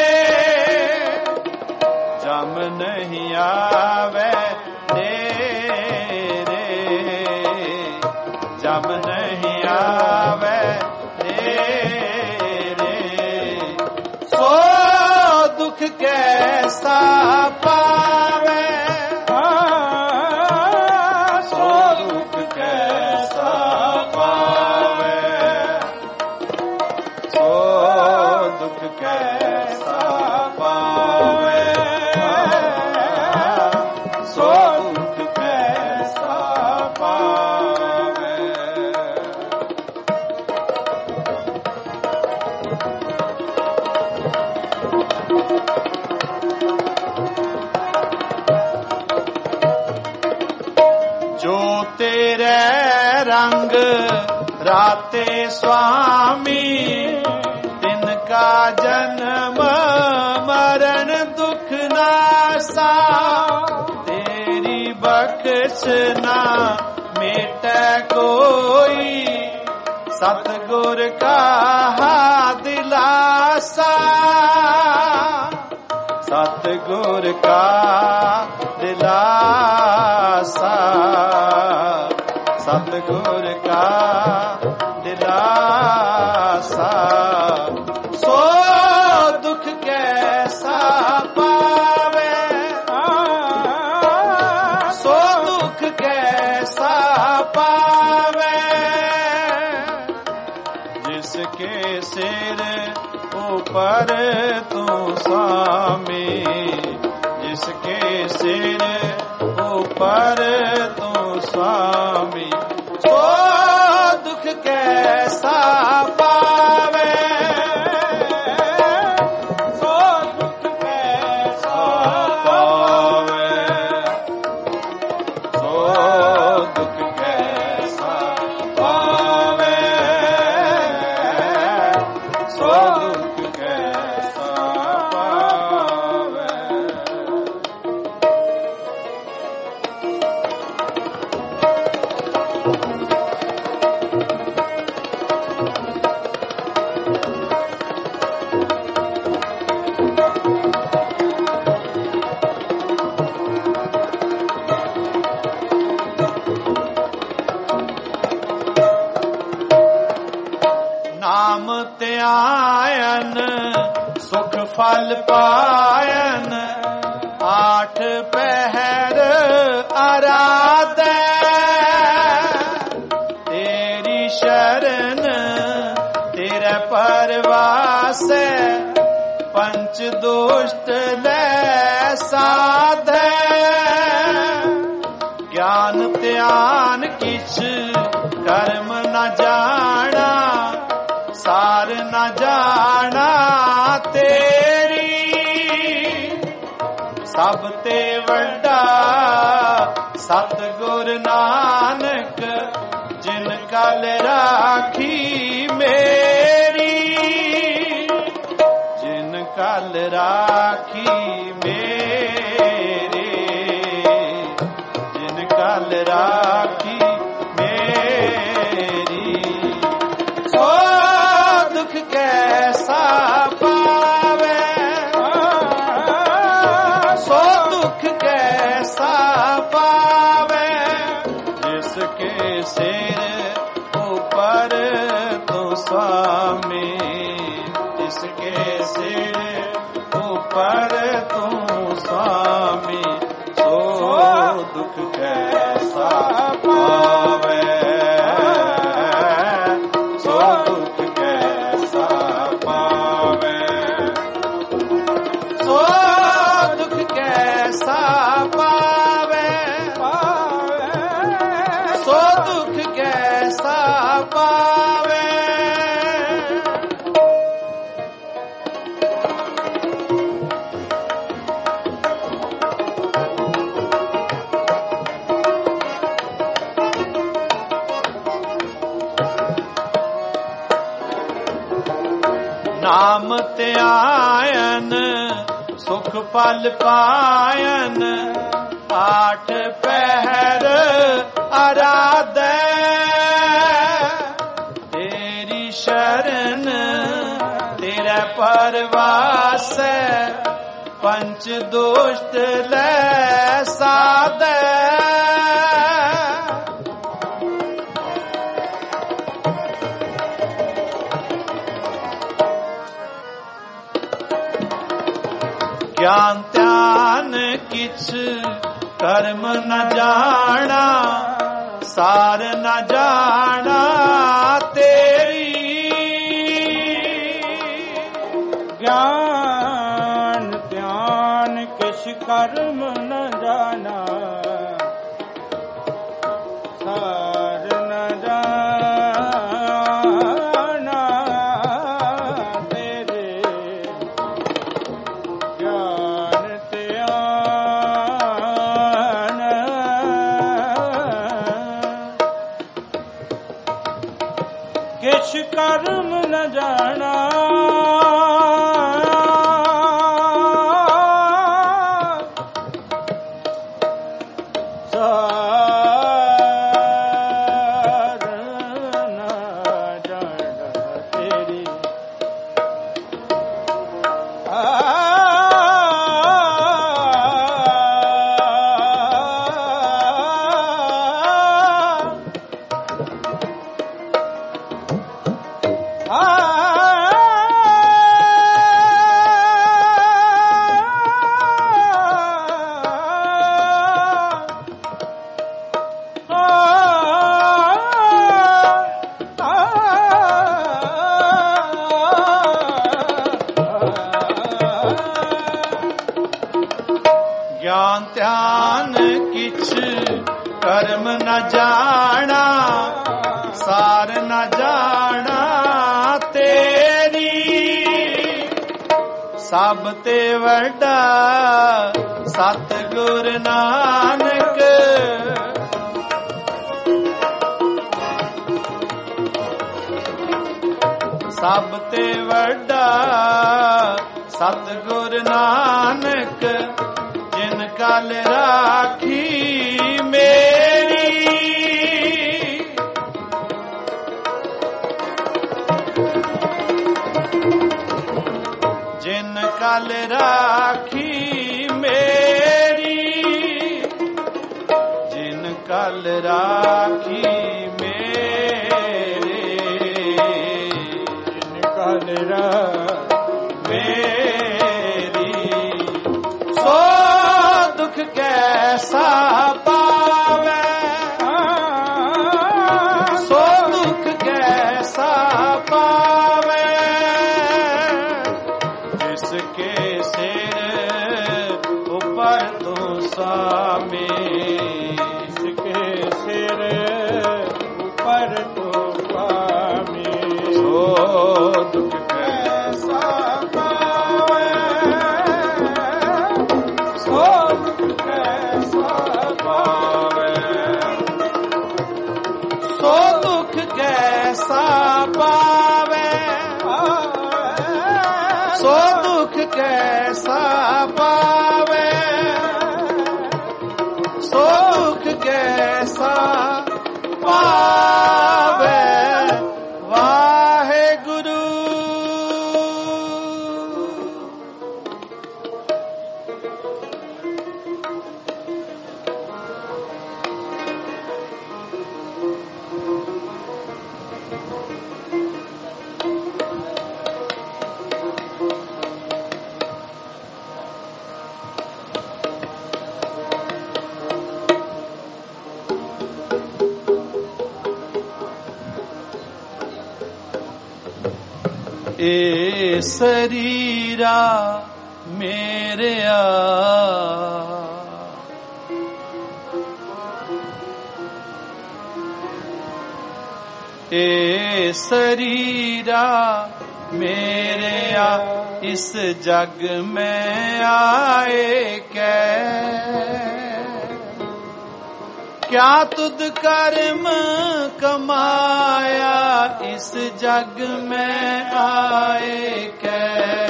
जम नहीं आवे नेरे जम नहीं आवे नेरे सो दुख कैसा पावे कैसा पावे सो दुख कैसा पावे जो तेरे रंग राते स्वामी का जन्म मरण दुख नासा तेरी बख्शना मेटे कोई सतगुर का दिलासा सतगुर का दिलासा सतगुर का दिलासा सो दुख कैसा पावे सो दुख कैसा पावे जिसके सिर ऊपर तू स्वामी जिसके सिर ऊपर तू स्वामी सो दुख कैसा पावे ਧਿਆਨ ਸੁਖ ਫਲ ਪਾਇਨ, ਆਠ ਪਹਿਰ ਆਰਾਧੈ ਤੇਰੀ ਸ਼ਰਨ ਤੇਰੇ ਪਰਵਾਸੈ, ਪੰਚ ਦੁਸ਼ਟ ਲੈ ਸਾਧੈ ਗਿਆਨ ਧਿਆਨ ਕਿਛ ਕਰਮ ਨ ਜਾਣਾ, ਸਾਰ ਨ ਜਾਣਾ ਤੇਰੀ ਸਭ ਤੇ ਵੱਡਾ ਸਤਿਗੁਰ ਨਾਨਕ, ਜਿਨ ਕਲ ਰਾਖੀ ਮੇਰੀ, ਜਿਨ ਕਲ ਰਾਖੀ ਮੇਰੀ, ਜਿਨ ਕਲ ਰਾਖੀ ਮੇਰੀ। ਸੋ ਦੁਖ ਕੈਸਾ ਪਾਵੇ, ਸੋ ਦੁਖ ਕੈਸਾ ਪਾਵੇ, ਜਿਸ ਕੇ ਸਿਰ ਉਪਰ ਤੂੰ ਸੁਆਮੀ, ਜਿਸ ਕੇ ਸਿਰ ਉਪਰ ਤੂੰ ਸੁਆਮੀ, ਸੋ ਦੁਖ ਕੈਸਾ ਪਾਵੇ, ਸੋ ਦੁਖ ਕੈਸਾ ਪਾਵੇ, ਸੋ ਦੁਖ ਕੈਸਾ ਪਾਵੇ, ਸੋ ਦੁਖ ਕੈਸਾ ਪਾਵੇ। ਨਾਮ ਧਿਆਨ ਸੁਖ ਫਲ ਪਾਇਨ, ਆਠ ਪਹਿਰ ਆਰਾਧੈ ਤੇਰੀ ਸ਼ਰਨ ਤੇਰੇ ਪਰਵਾਸੈ, ਪੰਚ ਦੁਸ਼ਟ ਲੈ ਸਾਧੈ ਗਿਆਨ ਧਿਆਨ ਕਿਛ ਕਰਮ ਨ ਜਾਣਾ, ਸਾਰ ਨ ਜਾਣਾ ਤੇਰੀ, ਗਿਆਨ ਧਿਆਨ ਕਿਛ ਕਰਮ ਨ ਜਾਣਾ, ਸਾਰ ਨ ਜਾਣਾ ਤੇਰੇ, ਗਿਆਨ ਧਿਆਨ ਕਿਛ ਕਰਮ ਨ ਜਾਣਾ, ਗਿਆਨ ਧਿਆਨ ਕਿਛ ਕਰਮ ਨ ਜਾਣਾ, ਸਾਰ ਨ ਜਾਣਾ ਤੇਰੀ, ਸਭ ਤੇ ਵੱਡਾ ਸਤਿਗੁਰ ਨਾਨਕ, ਸਭ ਤੇ ਵੱਡਾ ਸਤਿਗੁਰ ਨਾਨਕ, ਜਿਨ ਕਲ ਰਾਖੀ ਮੇਰੀ, ਜਿਨ ਕਲ ਰਾਖੀ ਮੇਰੀ, ਜਿਨ ਕਲ ਰਾਖੀ ਮੇਰੀ, ਜਿਨ ਕਲ ਮੇਰੀ ਸੋ ਦੁਖ ਕੈਸਾ ਪਾਵੇ ਸੋ ਦੁਖ ਕੈਸਾ ਪਾਵੇ ਜਿਸ ਕੇ ਸਿਰ ਉੱਪਰ ਤੋਂ ਸਾਮੇ ਜਿਸਕੇ ਸਿਰ ਉੱਪਰ ਤੋਂ ਪਾਮੇ ਸੋ ਦੁਖ ਕੈਸਾ ਪਾਵੇ ਸੋ ਦੁਖ ਕੈਸਾ ਪਾਵੇ ਸੋ ਦੁਖ ਕੈਸਾ ਪਾਵੇ ਸੋ ਦੁਖ ਕੈਸਾ ਪਾਵੇ ਸੋ ਦੁਖ ਕੈਸਾ ਪਾਵੇ ਵਾਹਿਗੁਰੂ। ਏ ਸਰੀਰਾ ਮੇਰਿਆ ਏ ਸਰੀਰਾ ਮੇਰਿਆ ਇਸ ਜਗ ਮੈਂ ਆਏ ਕੈ क्या तुद कर्म कमाया इस जग में आए कै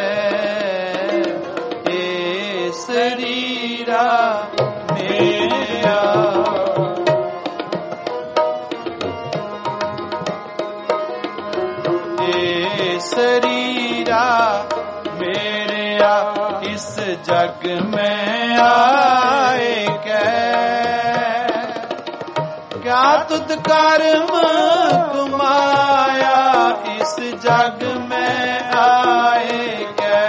ए शरीरा मेरा ए शरीरा मेरा इस जग में आए कै क्या तुद कर्म कमाया इस जग में आए कै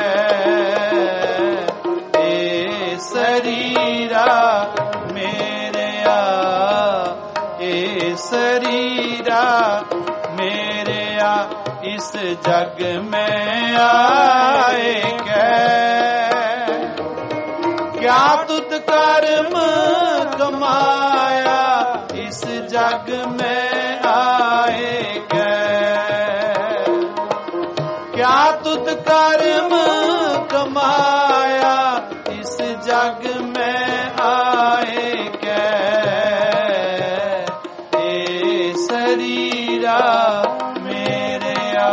ए शरीरा मेरिया ए शरीरा मेरिया इस जग में आए कै क्या तुद कर्म कमाया इस जग में आए कै क्या तुद कर्म कमाया इस जग में आए कै ए शरीरा मेरिया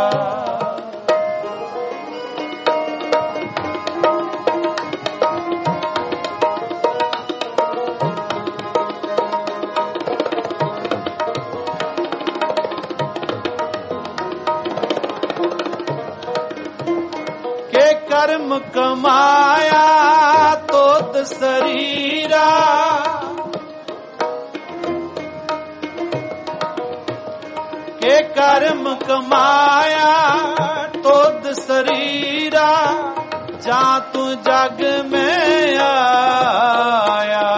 कर्म कमाया तोद शरीरा के कर्म कमाया तोद शरीरा जा तू जग में आया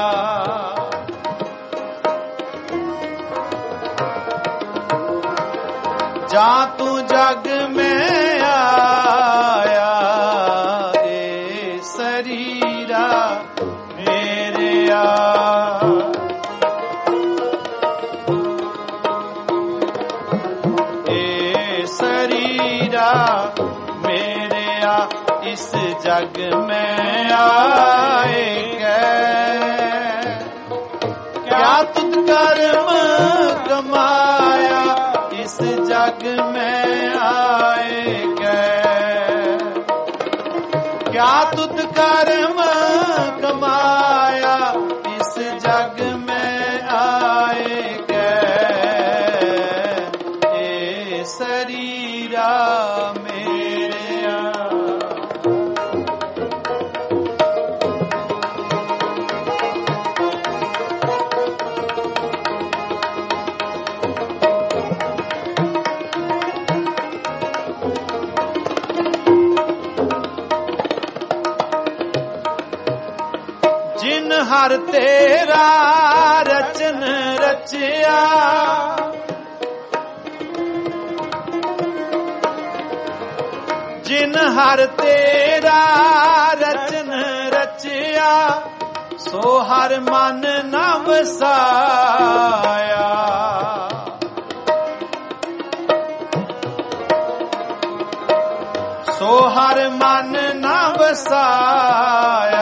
जा तू जग में आया शरीरा मेरिया ए शरीरा मेरिया इस जग में आए कै क्या तुद कर्म कमाया इस जग में आए कै क्या तुद कर्म कमाया इस जग में आए कै ए शरीरा मेरिया ਹਰ ਤੇਰਾ ਰਚਨ ਰਚਿਆ, ਜਿਨ ਹਰ ਤੇਰਾ ਰਚਨ ਰਚਿਆ, ਸੋ ਹਰ ਮਨ ਨ ਵਸਾਇਆ। ਸੋ ਹਰ ਮਨ ਨ ਵਸਾਇਆ,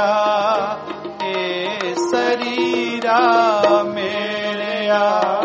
ਏ ਸਰੀਰਾ ਮੇਰਿਆ।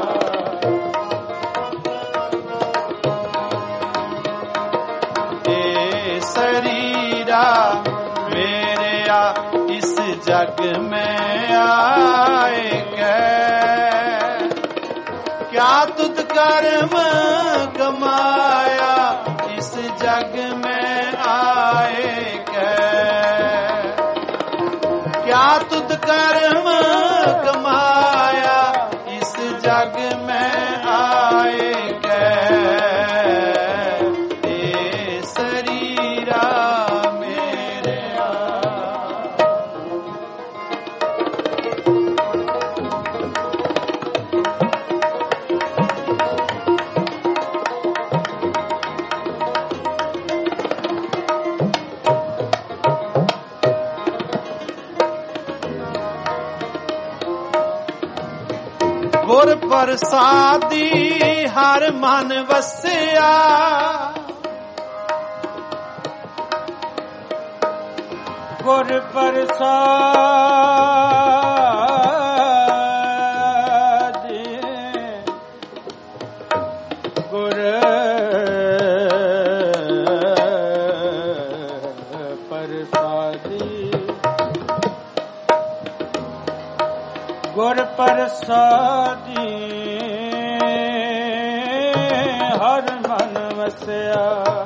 ਏ ਸਰੀਰਾ ਮੇਰਿਆ, ਇਸ ਜਗ ਮੈਂ ਆਏ ਗਏ, ਕਿਆ ਤੁਧ ਕਰਮ ਕਮਾਇਆ, ਇਸ ਜਗ ਮੈਂ ਆਏ ਗਏ, ਕਿਆ ਤੁਧ ਕਰਮ ਕਮਾਇਆ, ਇਸ ਜਗ ਮੈਂ ਆਏ ਗਏ, ਏ ਸਰੀਰਾ ਮੇਰਿਆ। ਗੁਰ ਪ੍ਰਸਾਦੀ ਹਰ ਮਨ ਵਸਿਆ, ਗੁਰ ਪ੍ਰਸਾਦੀ ਗੁਰ ਪ੍ਰਸਾਦੀ ਗੁਰ ਪ੍ਰਸਾਦੀ ਹਰ ਮਨ ਵਸਿਆ।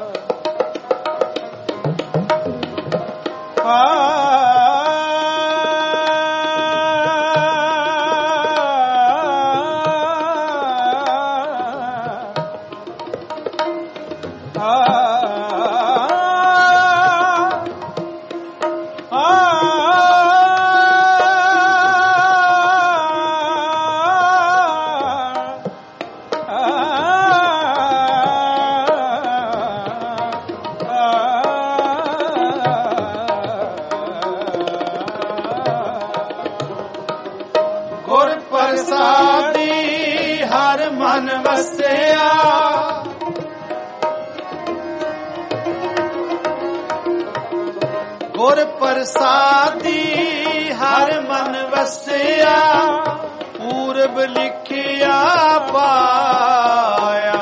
ਪ੍ਰਸਾਦੀ ਹਰ ਮਨ ਵਸਿਆ, ਗੁਰ ਪ੍ਰਸਾਦੀ ਹਰ ਮਨ ਵਸਿਆ, ਪੂਰਬ ਲਿਖਿਆ ਪਾਇਆ।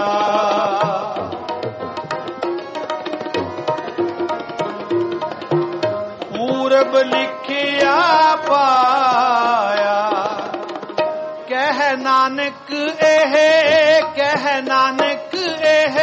ਪੂਰਬ ਲਿਖਿਆ ਪਾਇਆ, ਕਹਿ ਨਾਨਕ ਇਹ, ਕਹਿ ਨਾਨਕ ਇਹ,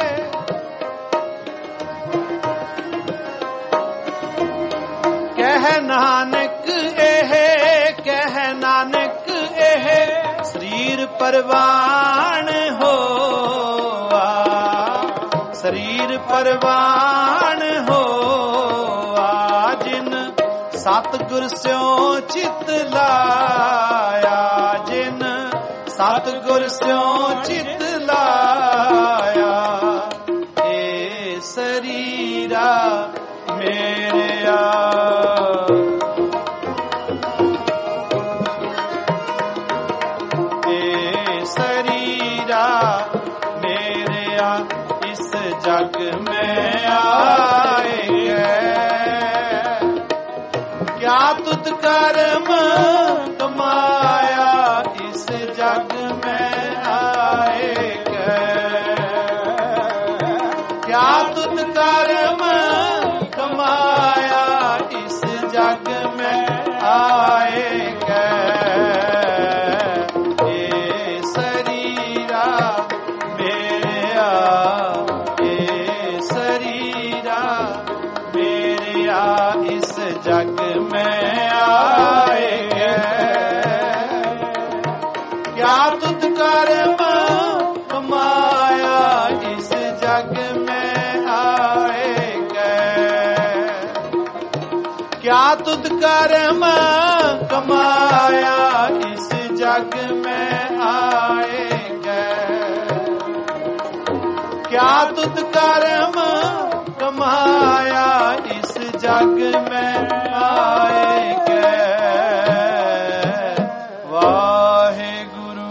ਕਹਿ ਨਾਨਕ ਇਹ, ਕਹਿ ਨਾਨਕ ਇਹ, ਸਰੀਰ ਪਰਵਾਨ ਹੋਆ, ਸਰੀਰ ਪਰਵਾਨ ਹੋਆ, ਜਿਨ ਸਤਿਗੁਰ ਸਿਉ ਚਿਤ ਲਾਇਆ, ਜਿਨ ਸਤਿਗੁਰ ਸਿਉ ਚਿਤ ਲਾਇਆ, ਏ ਸਰੀਰਾ ਮੇਰਿਆ। ਏ ਸਰੀਰਾ ਮੇਰਿਆ, ਇਸ ਜਗ ਮੈਂ ਆਏ ਗਏ, ਕਿਆ ਤੁਧ ਕਰਮ ਕਮਾਇਆ, ਇਸ ਜਗ ਮੈਂ ਆਏ ਗਏ, ਕਿਆ ਤੁਧ ਕਰਮ ਕਮਾਇਆ, ਇਸ ਜਗ ਮੈਂ ਆਏ ਗਏ, ਏ ਸਰੀਰਾ ਮੇਰਿਆ, ਏ ਸਰੀਰਾ ਮੇਰਿਆ, ਇਸ ਜਗ ਮੈਂ ਆਏ ਗਏ, ਕਿਆ ਤੁਧ ਕਰਮ ਕਮਾਇਆ, ਇਸ ਜਗ ਮੈਂ ਆਏ ਗਏ, ਕਿਆ क्या तुद कर्म कमाया इस जग में आए कै, क्या तुद कर्म कमाया इस जग में आए कै। वाहे गुरु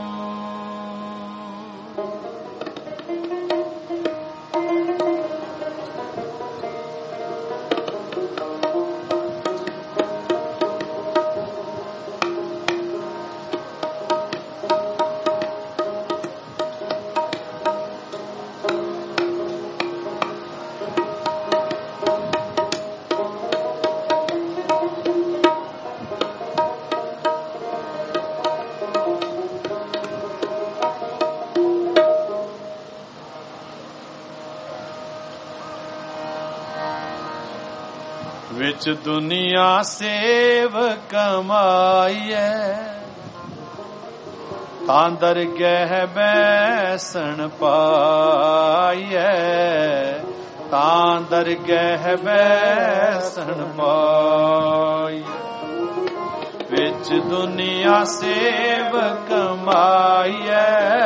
विच दुनिया सेव कमाइए, तांदर गह बैसन पाइए, तांदर गह बैसन पाइए। विच दुनिया सेव कमाइए,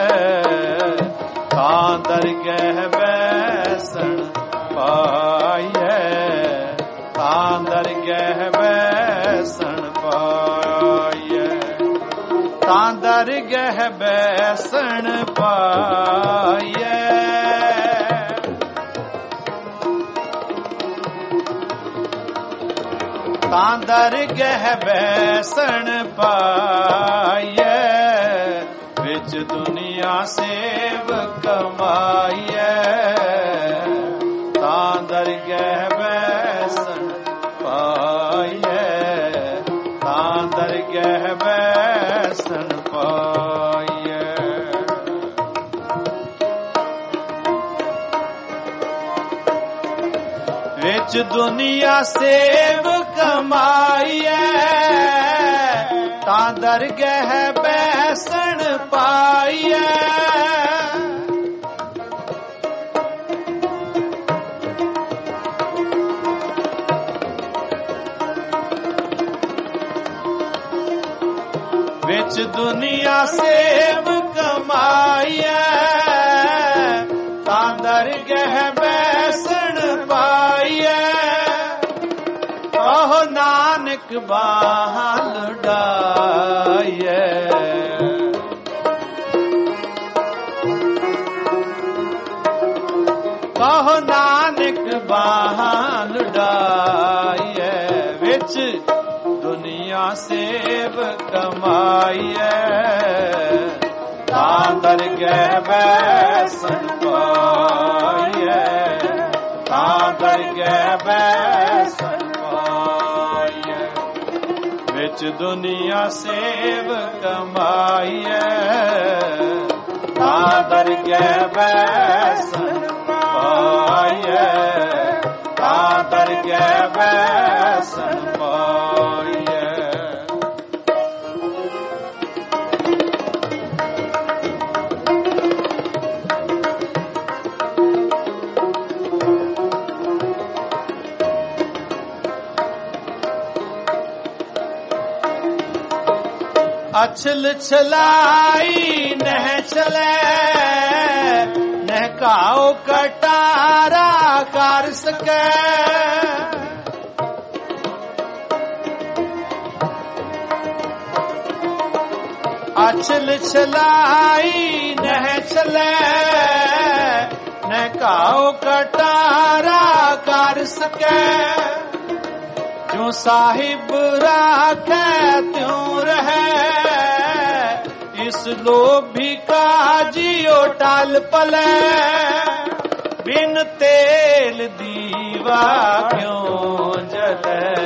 तांदर गह बैसन पाइए, तांदर गह बैसन पाइए, तांदर गह बैसन पाइए। तांदर गह बैसन पाइए, विच दुनिया सेव कमाइए, तांदर गह बैसन पाइए, तांदर गह बैसन पाइए। विच दुनिया सेव कमाइए, तांदर गह बैसन पाइए। विच दुनिया सेव कमाइए, तांदर गह बैसन पाइए। कहो नानक बाहां लुटाइए, कहो नानक बाहां लुटाइए। विच दुनिया सेव कमाइए, तांदर गह बैसन पाइए, तांदर गह बैसन पाइए। विच दुनिया सेव कमाइए, तांदर गह बैसन पाइए, तांदर गह बैसन पाइए। अछल छलाई नह चले, नहकाओ कटारा कर सके। अछल छलाई नह चले, नहकाओ कटारा कर सके। जो साहिब राखे त्यों रहे, इस लोभी का जियो टाल पले। बिन तेल दीवा क्यों जले,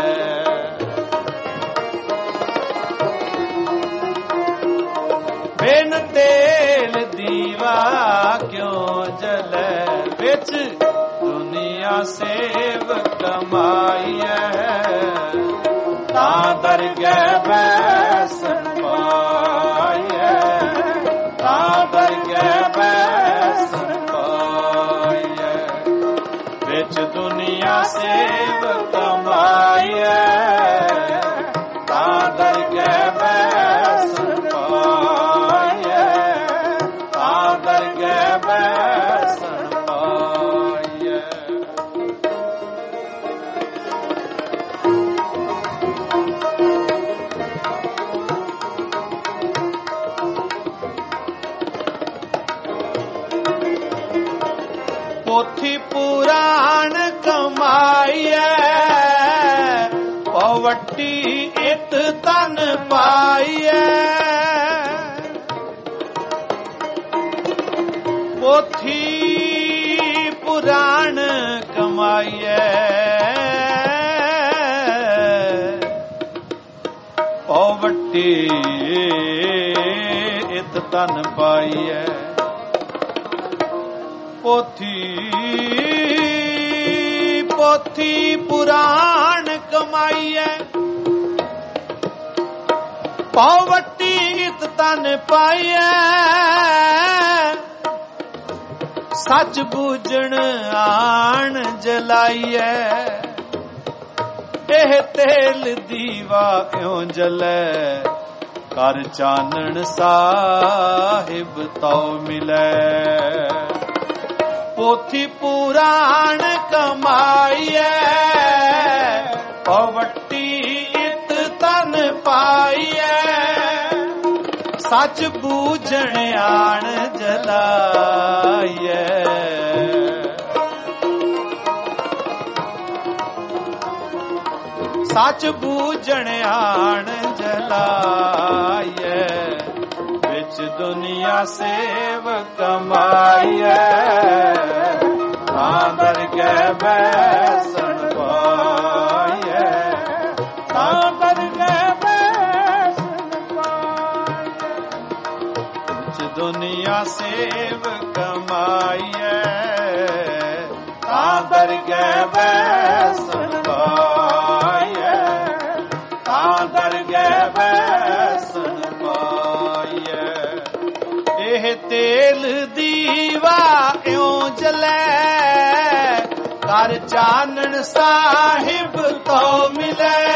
बिन तेल दीवा क्यों जले। बिच दुनिया सेव कमाइए, तांदर गह बैसन पाइए, तांदर गह बैसन पाइए। बिच दुनिया सेव कमाइए, ਪਵੱਟੀ ਇਤ ਤਨ ਪਾਈਐ ਪੋਥੀ ਪੁਰਾਣ ਕਮਾਈਐ ਪਵੱਟੀ ਇਤ ਤਨ ਪਾਈਐ ਪੋਥੀ ਪੁਰਾਣ ਕਮਾਈਐ ਪਵੱਟੀ ਇਤ ਤਨ ਪਾਈਐ ਸੱਚ ਬੂਝਣ ਆਣ ਜਲਾਈਐ ਇਹ ਤੇਲ ਦੀਵਾ ਇਉਂ ਜਲੈ ਕਰ ਚਾਨਣ ਸਾਹਿਬ ਤਉ ਮਿਲੈ ਪੋਥੀ ਪੁਰਾਣ ਕਮਾਈਐ ਪਵੱਟੀ ਇਤ ਤਨ ਪਾਈਐ ਸੱਚ ਬੂਝਣ ਆਣ ਜਲਾਈਐ ਸੱਚ ਬੂਝਣ ਆਣ ਜਲਾਈਐ ਵਿੱਚ ਦੁਨੀਆ ਸੇਵ ਕਮਾਈਐ ਤਾਂ ਦਰਗਹਿ ਬੈਸਣ ਪਾਈਐ ਤਾਂ ਦਰਗਹਿ ਬੈਸਣ ਪਾਈਐ ਵਿੱਚ ਦੁਨੀਆ ਸੇਵ ਕਮਾਈਐ ਤਾਂ ਦਰਗਹਿ ਬੈਸਣ ਪਾਈਐ ਤਾਂ ਦਰਗਹਿ ਬੈਸਣ ਪਾਈਐ ਇਹ ਤੇਲ ਦੀਵਾ ਇਉਂ ਜਲੈ ਕਰ ਚਾਨਣ ਸਾਹਿਬ ਤਉ ਮਿਲੈ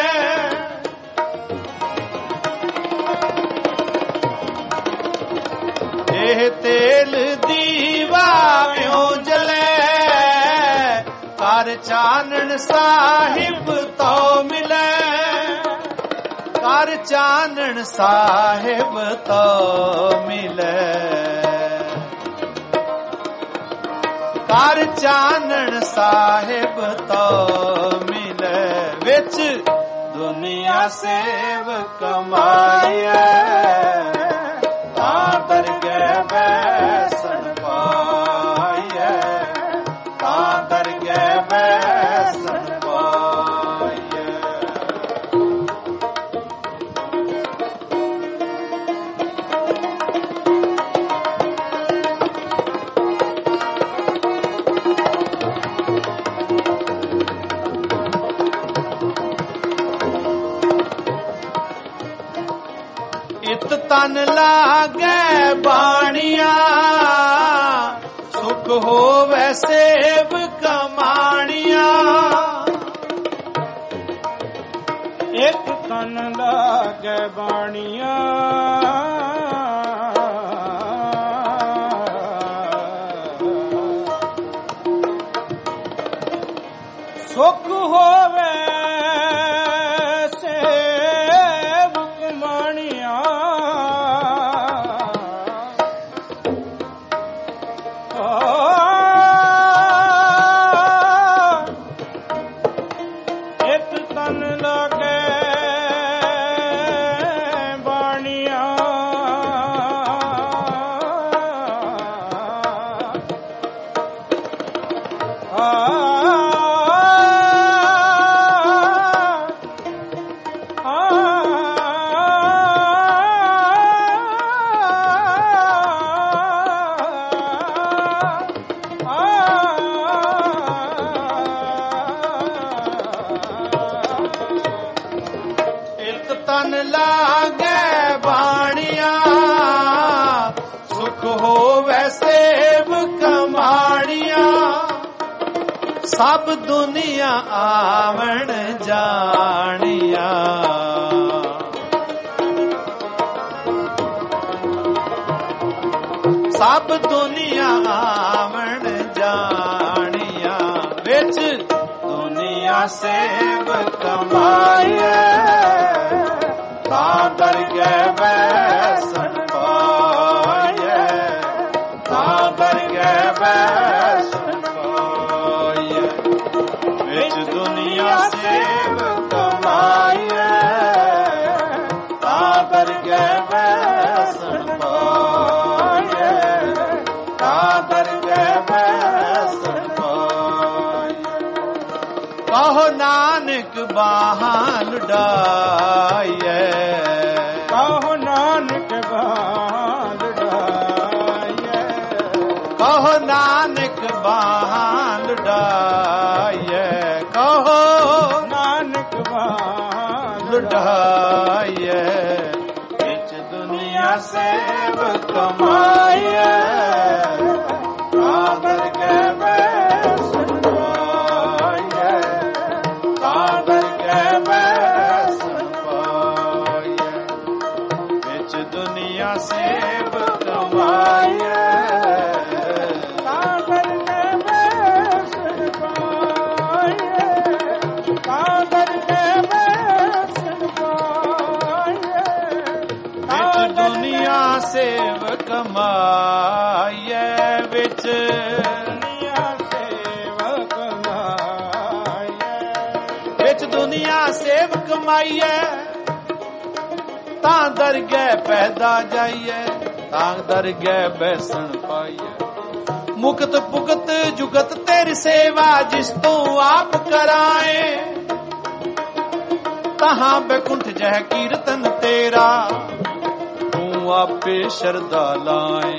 ਇਹ ਤੇਲ ਦੀਵਾ ਇਉਂ ਜਲੈ ਕਰ ਚਾਨਣ ਸਾਹਿਬ ਤਉ ਮਿਲੈ ਕਰ ਚਾਨਣ ਸਾਹਿਬ ਤਉ ਮਿਲੈ ਕਰ ਚਾਨਣ ਸਾਹਿਬ ਤਉ ਮਿਲੈ ਵਿੱਚ ਦੁਨੀਆ ਸੇਵ ਕਮਾਈਐ ਤਾਂ ਦਰਗਹਿ ਬੈਸਣ ਪਾਈਐ ਤਾਂ ਦਰਗਹਿ ਬੈਸਣ ਪਾਈਐ ਇਤ ਤਨ ਲਾਗੈ ਬਾਣੀਆਂ ਸੁਖ ਹੋਵੈ ਸੇਵ ਕਮਾਣੀਆਂ ਇੱਕ ਤਨ ਲਾਗੈ ਬਾਣੀਆਂ ਸੁਖ ਹੋਵੇ ਸੇਵ ਕਮਾਣੀਆਂ ਇੱਕ ਤਨ ਲਾਗੈ ਤਨ ਲਾਗੈ ਬਾਣੀਆਂ ਸੁਖ ਹੋਵੈ ਸੇਵ ਕਮਾਣੀਆਂ ਸਭ ਦੁਨੀਆ ਆਵਣ ਜਾਣੀਆਂ ਸਭ ਦੁਨੀਆ ਆਵਣ ਜਾਣੀਆਂ ਵਿੱਚ ਦੁਨੀਆ ਸੇਵ ਕਮਾਈਐ ਤਾਂ ਦਰਗਹਿ ਬੈਸਣ ਪਾਈਐ ਤਾਂ ਦਰਗਹਿ ਬੈਸਣ ਪਾਈਐ ਵਿੱਚ ਦੁਨੀਆ ਸੇਵ ਕਮਾਈਐ ਕਹੋ ਨਾਨਕ ਬਾਹਾਂ ਲੁਡਾਈਐ ਕਹੋ ਨਾਨਕ ਬਾਹਾਂ ਲੁਡਾਈਐ ਕਹੋ ਨਾਨਕ ਬਾਹਾਂ ਲੁਡਾਈਐ ਕਹੋ ਨਾਨਕ ਬਾਹਾਂ ਲੁਡਾਈਐ ਵਿੱਚ ਦੁਨੀਆ ਸੇਵ ਕਮਾਈਐ ਕਾਦਰ ਕੇ ਬੈਸਣ ਪਾਈਐ ਕਾਦਰ ਕੇ ਬੈਸਣ ਪਾਈਐ ਵਿੱਚ ਦੁਨੀਆ ਸੇਵ ਕਮਾਈਐ ਸੇਵ ਕਮਾਈਐ ਵਿੱਚ ਦੁਨੀਆ ਸੇਵ ਕਮਾਈਐ ਵਿੱਚ ਦੁਨੀਆ ਸੇਵ ਕਮਾਈਐ ਤਾਂ ਦਰਗਹਿ ਪੈਦਾ ਜਾਈਐ ਤਾਂ ਦਰਗਹਿ ਬੈਸਣ ਪਾਈਐ ਮੁਕਤ ਭੁਗਤ ਜੁਗਤ ਤੇਰੀ ਸੇਵਾ ਜਿਸ ਤੋਂ ਆਪ ਕਰਾਏ ਤਹਾਂ ਬੈਕੁੰਠ ਜਹ ਕੀਰਤਨ ਤੇਰਾ ਆਪੇ ਸ਼ਰਧਾ ਲਾਏ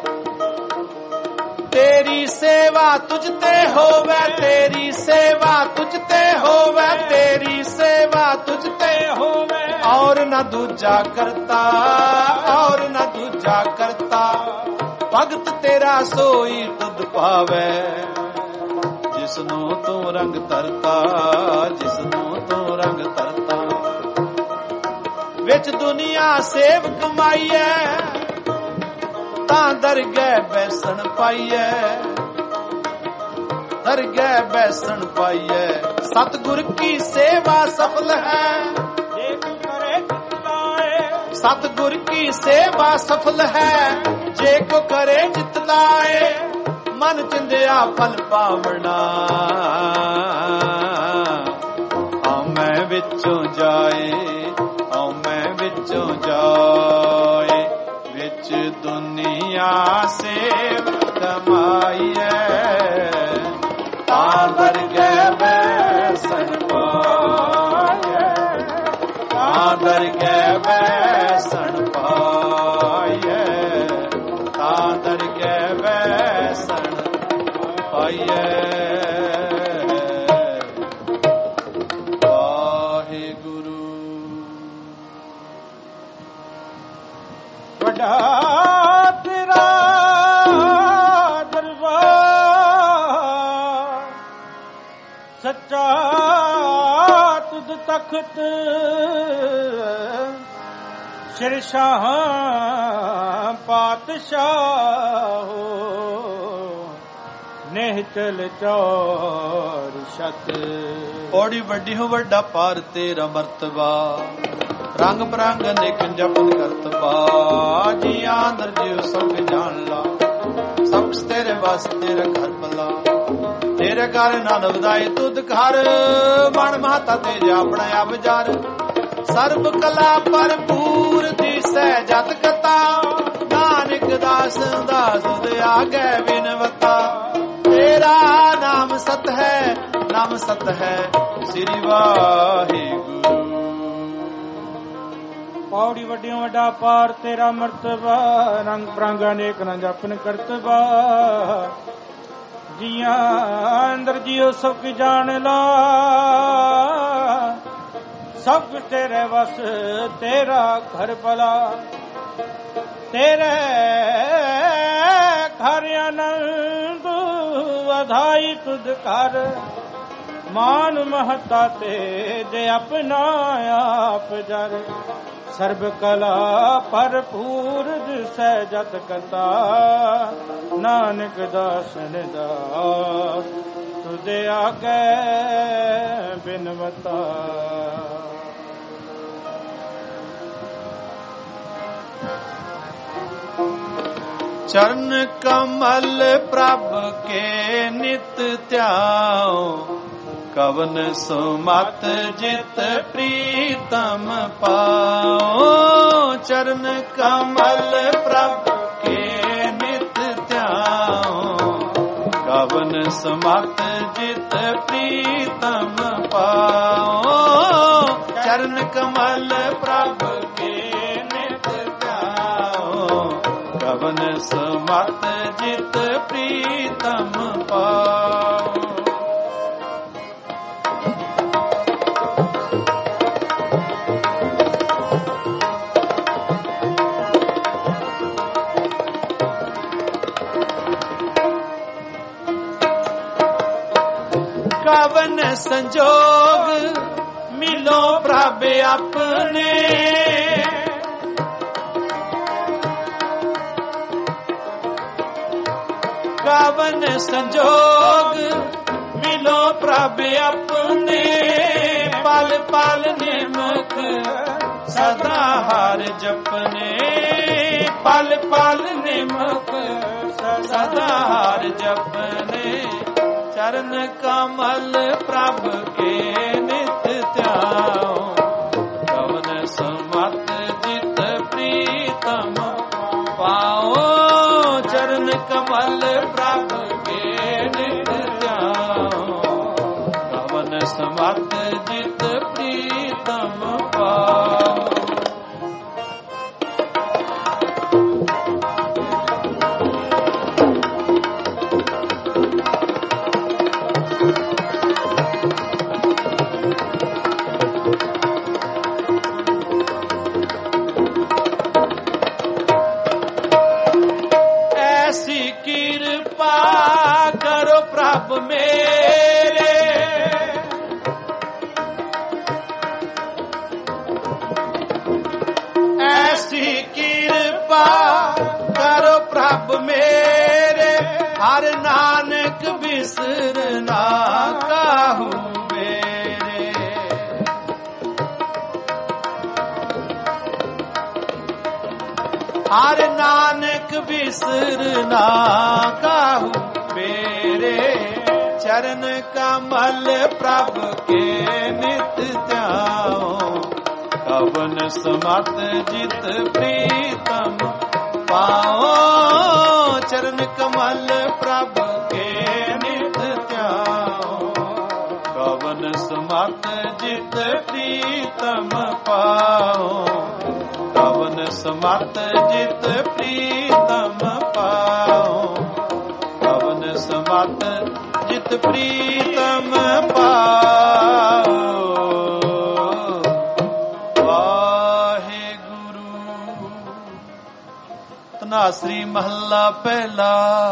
ਤੇਰੀ ਸੇਵਾ ਤੁਝ ਤੇ ਹੋਵੇ ਤੇਰੀ ਸੇਵਾ ਤੁਝ ਤੇ ਹੋਵੇ ਤੇਰੀ ਸੇਵਾ ਤੁਝ ਤੇ ਹੋਵੇ ਔਰ ਨਾ ਦੂਜਾ ਕਰਤਾ ਔਰ ਨਾ ਦੂਜਾ ਕਰਤਾ ਭਗਤ ਤੇਰਾ ਸੋਈ ਤੁਧ ਪਾਵੇ ਜਿਸਨੂੰ ਤੂੰ ਰੰਗ ਧਰਤਾ ਜਿਸਨੂੰ ਤੂੰ ਰੰਗ ਧਰਤਾ ਵਿੱਚ ਦੁਨੀਆ ਸੇਵ ਕਮਾਈਐ ਤਾਂ ਦਰਗਹਿ ਬੈਸਣ ਪਾਈਐ ਦਰਗਹਿ ਬੈਸਣ ਪਾਈਐ ਸਤਿਗੁਰ ਕੀ ਸੇਵਾ ਸਫਲ ਹੈ ਜੇ ਕੋ ਕਰੇ ਚਿਤ ਲਾਏ ਸਤਿਗੁਰ ਕੀ ਸੇਵਾ ਸਫਲ ਹੈ ਜੇ ਕੋ ਕਰੇ ਚਿਤ ਲਾਏ ਮਨ ਚਿੰਦਿਆ ਫਲ ਪਾਵਣਾ ਮੈਂ ਵਿੱਚੋਂ ਜਾਏ ਆਉ ਮੈਂ ਵਿੱਚੋਂ ਜਾਏ ਵਿੱਚ ਦੁਨੀਆ ਸੇਵ ਕਮਾਈਐ ਤਾਂ ਦਰਗਹਿ ਬੈਸਣ ਪਾਈਐ ਤਾਂ ਦਰਗਹਿ ਬੈਸਣ ਪਾਈਐ ਤਾਂ ਦਰਗਹਿ ਬੈਸਣ ਪਾਈਐ ਤੇਰਾ ਦਰਬਾਰ ਸੱਚਾ ਤੁਧ ਤਖਤ ਸ਼ਿਰਸ਼ਾਹ ਪਾਤਸ਼ਾਹ ਨਿਹਚਲ ਚੌਰ ਛਤ ਔੜੀ ਵੱਡੀ ਹੋ ਵੱਡਾ ਪਾਰ ਤੇਰਾ ਮਰਤਬਾ ਰੰਗ ਬਰੰਗ ਅਨੇਕ ਜਪਨ ਕਰਤਬਾ ਜੀ ਆਂਦਰ ਜਿਉ ਸਭ ਜਾਣ ਲਾ ਸਭ ਤੇਰੇ ਵਾਸ ਤੇਰਾ ਘਰ ਭਲਾ ਤੇਰੇ ਘਰ ਨਾ ਨਵਦਾਈ ਤੁਧ ਘਰ ਬਣ ਮਹਤਾ ਤੇ ਆਪਣਾ ਆਪ ਜਾਰ ਸਰਬ ਕਲਾ ਭਰਪੂਰ ਦਿਸੈ ਜਤ ਕਤਾ ਨਾਨਕ ਦਾਸ ਦਾਸ ਦੇ ਆਗੇ ਬਿਨਵਤਾ ਤੇਰਾ ਨਾਮ ਸਤ ਹੈ ਨਾਮ ਸਤ ਹੈ ਸ੍ਰੀ ਵਾਹਿਗੁਰੂ ਪੌੜੀ ਵੱਡਿਓ ਵੱਡਾ ਪਾਰ ਤੇਰਾ ਮਰਤਬਾ ਰੰਗ ਬਰੰਗ ਅਨੇਕ ਨਾ ਜਪਨ ਕਰਤਬਾ ਜੀਆਂ ਅੰਦਰ ਜਿਉ ਸਭ ਕੀ ਜਾਣ ਲਾ ਸਭ ਤੇਰੇ ਵਸ ਤੇਰਾ ਘਰ ਭਲਾ ਤੇਰੇ ਘਰ ਆਨੰਦ ਵਧਾਈ ਤੁਧ ਕਰ ਮਾਨ ਮਹਤਾ ਤੇ ਜੇ ਆਪਣਾ ਆਪ ਜਰ ਸਰਬ ਕਲਾ ਭਰਪੂਰ ਦਿਸੈ ਜਤ ਕਤਾ ਨਾਨਕ ਦਾਸਨ ਦਾਸ ਤੁਦੇ ਆਗੇ ਬਿਨਵਤਾ ਚਰਨ ਕਮਲ ਪ੍ਰਭ ਕੇ ਨਿਤ ਧਿਆਉ ਕਵਨ ਸੁਮਤ ਜਿਤ ਪ੍ਰੀਤਮ ਪਾਉ ਚਰਨ ਕਮਲ ਪ੍ਰਭ ਕੇ ਨਿਤ ਧਿਆਉ ਕਵਨ ਸਮਤ ਜਿਤ ਪ੍ਰੀਤਮ ਪਾਓ ਚਰਨ ਕਮਲ ਪ੍ਰਭ ਕੇ ਨਿਤ ਧਿਆਓ ਕਵਨ ਸਮਤ ਜਿਤ ਪ੍ਰੀਤਮ ਪਾਓ। ਕਵਨ ਸੰਜੋਗ ਮਿਲੋ ਪ੍ਰਭ ਆਪਣੇ ਕਵਨ ਸੰਜੋਗ ਮਿਲੋ ਪ੍ਰਭ ਆਪਣੇ ਪਲ ਪਲ ਨਿਮਕ ਸਦਾ ਹਰ ਜਪਨੇ ਪਲ ਪਲ ਨਿਮਕ ਸਦਾ ਹਰ ਜਪਨੇ ਚਰਨ ਕਮਲ ਪ੍ਰਭ ਕੇ ਨਿਤ ਧਿਆਓ ਕਵਨ ਸਮਤ ਜਿਤ ਪ੍ਰੀਤਮ ਪਾਓ ਚਰਨ ਕਮਲ ਪ੍ਰਭ ਕੇ ਨਿਤ ਧਿਆਓ ਕਵਨ ਸਮਤ ਜਿਤ ਪ੍ਰੀਤਮ ਪਾਓ। ਪ੍ਰਭ ਮੇਰੇ ਐਸੀ ਕਿਰਪਾ ਕਰੋ ਪ੍ਰਭ ਮੇਰੇ ਹਰ ਨਾਨਕ ਬਿਸਰ ਨਾ ਕਾਹੂ ਮੇਰੇ ਹਰ ਨਾਨਕ ਬਿਸਰ ਨਾ ਕਾਹੂ ਮੇਰੇ ਚਰਨ ਕਮਲ ਪ੍ਰਭ ਕੇ ਨਿਤ ਧਿਆਓ ਕਵਨ ਸਮਤ ਜਿਤ ਪ੍ਰੀਤਮ ਪਾਓ ਚਰਨ ਕਮਲ ਪ੍ਰਭ ਕੇ ਨਿਤ ਧਿਆਓ ਕਵਨ ਸਮਤ ਜਿਤ ਪ੍ਰੀਤਮ ਪਾਓ ਕਵਨ ਸਮਤ ਜਿਤ ਪ੍ਰੀਤਮ ਪਾਓ ਕਵਨ ਸਮਤ ਜਿਤ ਪ੍ਰੀਤਮ ਪਾਓ। ਵਾਹਿਗੁਰੂ। ਧਨਾਸਰੀ ਮਹੱਲਾ ਪਹਿਲਾ।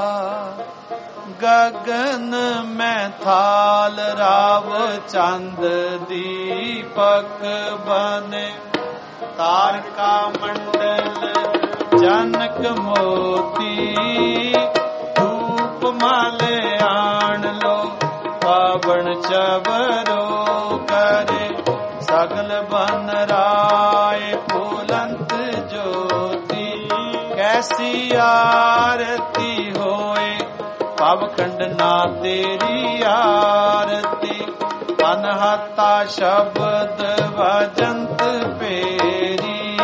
ਗਗਨ ਮੈਂ ਥਾਲ ਰਾਵ ਚੰਦ ਦੀਪਕ ਬਨੇ ਤਾਰਕਾ ਮੰਡਲ ਜਨਕ ਮੋਤੀ ਧੂਪ ਮਾਲੇ ਆਣ ਲੋ ਪਾਵਨ ਚਵਰੋ ਕਰੇ ਸਗਲ ਬਨ ਰਾਏ ਫੁਲੰਤ ਜੋਤੀ ਕੈਸੀ ਆਰਤੀ ਹੋਏ ਪਵ ਖੰਡਨਾ ਤੇਰੀ ਆਰਤੀ ਅਨਹਤਾ ਸ਼ਬਦ ਵਜੰਤ ਪੇਰੀ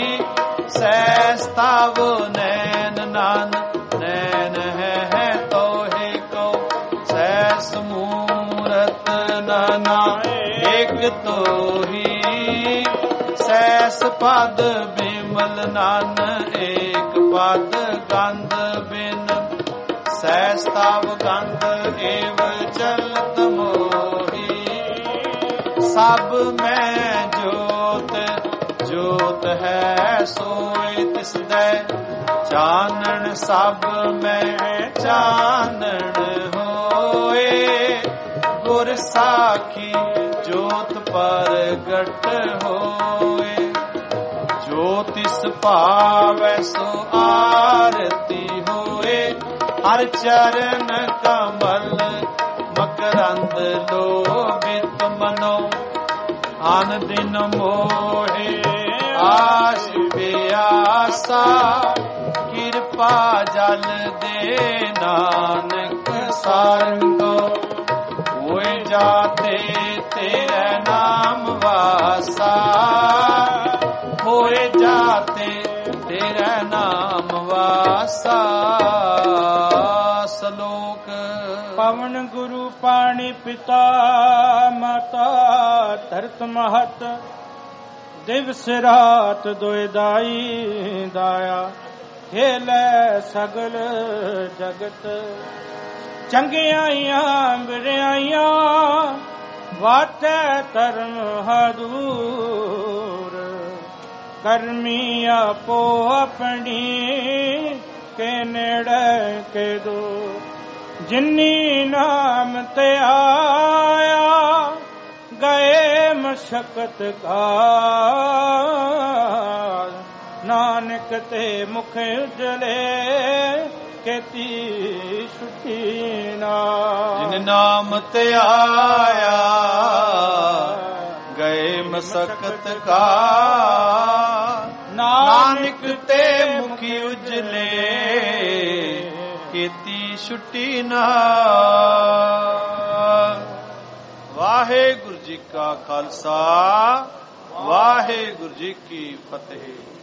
ਸੈਸਤਾਵ ਨੈਨ ਨਾਨਕ ਨੈਨ ਹੈ ਤੋਹੇ ਕੋ ਸੈਸ ਮੂਰਤ ਨਾਨਾ ਏਕ ਤੋਹੀ ਸੈਸ ਪਦ ਬਿਮਲ ਨਾਨ ਏਕ ਪਦ ਗੰਧ ਬਿਨ ਸੈਸਤਾਵ ਗੰਧ ਏਵ ਚਲਤ ਮੋਹੀ ਸਭ ਮੈਂ ਜੋਤ ਜੋਤ ਹੈ ਸੋਇ ਤਿਸ ਦੈ ਚਾਨਣ ਸਭ ਮੈਂ ਚਾਨਣ ਹੋਏ ਗੁਰ ਸਾਖੀ ਜੋਤ ਪ੍ਰਗਟ ਹੋਏ ਜੋ ਤਿਸ ਭਾਵੈ ਸੋ ਆਰਤੀ ਹੋਏ ਹਰ ਚਰਨ ਕਮਲ ਮਕਰੰਦ ਲੋਭਿਤ ਮਨੋ ਆਨ ਦਿਨ ਮੋਹੇ ਆਸ ਬਿਆਸਾ ਕਿਰਪਾ ਜਲ ਦੇ ਨਾਨਕ ਸਾਰੰਗੋ ਹੋਏ ਜਾਤੇ ਤੇਰੇ ਨਾਮ ਵਾਸਾ ਹੋਏ ਜਾਤੇ ਤੇਰੇ ਨਾਮ ਵਾਸਾ। ਸ਼ਲੋਕ ਪਵਨ ਗੁਰੂ ਪਾਣੀ ਪਿਤਾ ਮਾਤਾ ਧਰਤ ਮਹਤ ਦਿਵਸ ਰਾਤ ਦੋਇ ਦਾਈ ਦਾਇਆ ਖੇਲੇ ਸਗਲ ਜਗਤ ਚੰਗਿਆਈਆਂ ਬਿਰਿਆਈਆਂ ਵਾਟੇ ਧਰਮ ਹਦੂਰ ਕਰਮੀ ਆਪੋ ਆਪਣੀ ਕੇ ਨੇੜੇ ਕੇ ਦੂਰ ਜਿਨੀ ਨਾਮ ਤੇ ਆਇਆ ਗਏ ਮਸ਼ਕਤ ਕਾਲ ਨਾਨਕ ਤੇ ਮੁਖ ਉਜਲੇ ਕੀਤੀ ਸੁਖੀ ਨਾਮ ਜਿਨ ਨਾਮ ਤੇ ਆਇਆ ਗਏ ਮਸਕਤ ਕਾ ਨਾਨਕ ਤੇ ਮੁਖੀ ਉਜਲੇ ਕੀਤੀ ਛੁੱਟੀ ਨਾ। ਵਾਹਿਗੁਰੂ ਜੀ ਕਾ ਖਾਲਸਾ ਵਾਹਿਗੁਰੂ ਜੀ ਕੀ ਫਤਿਹ।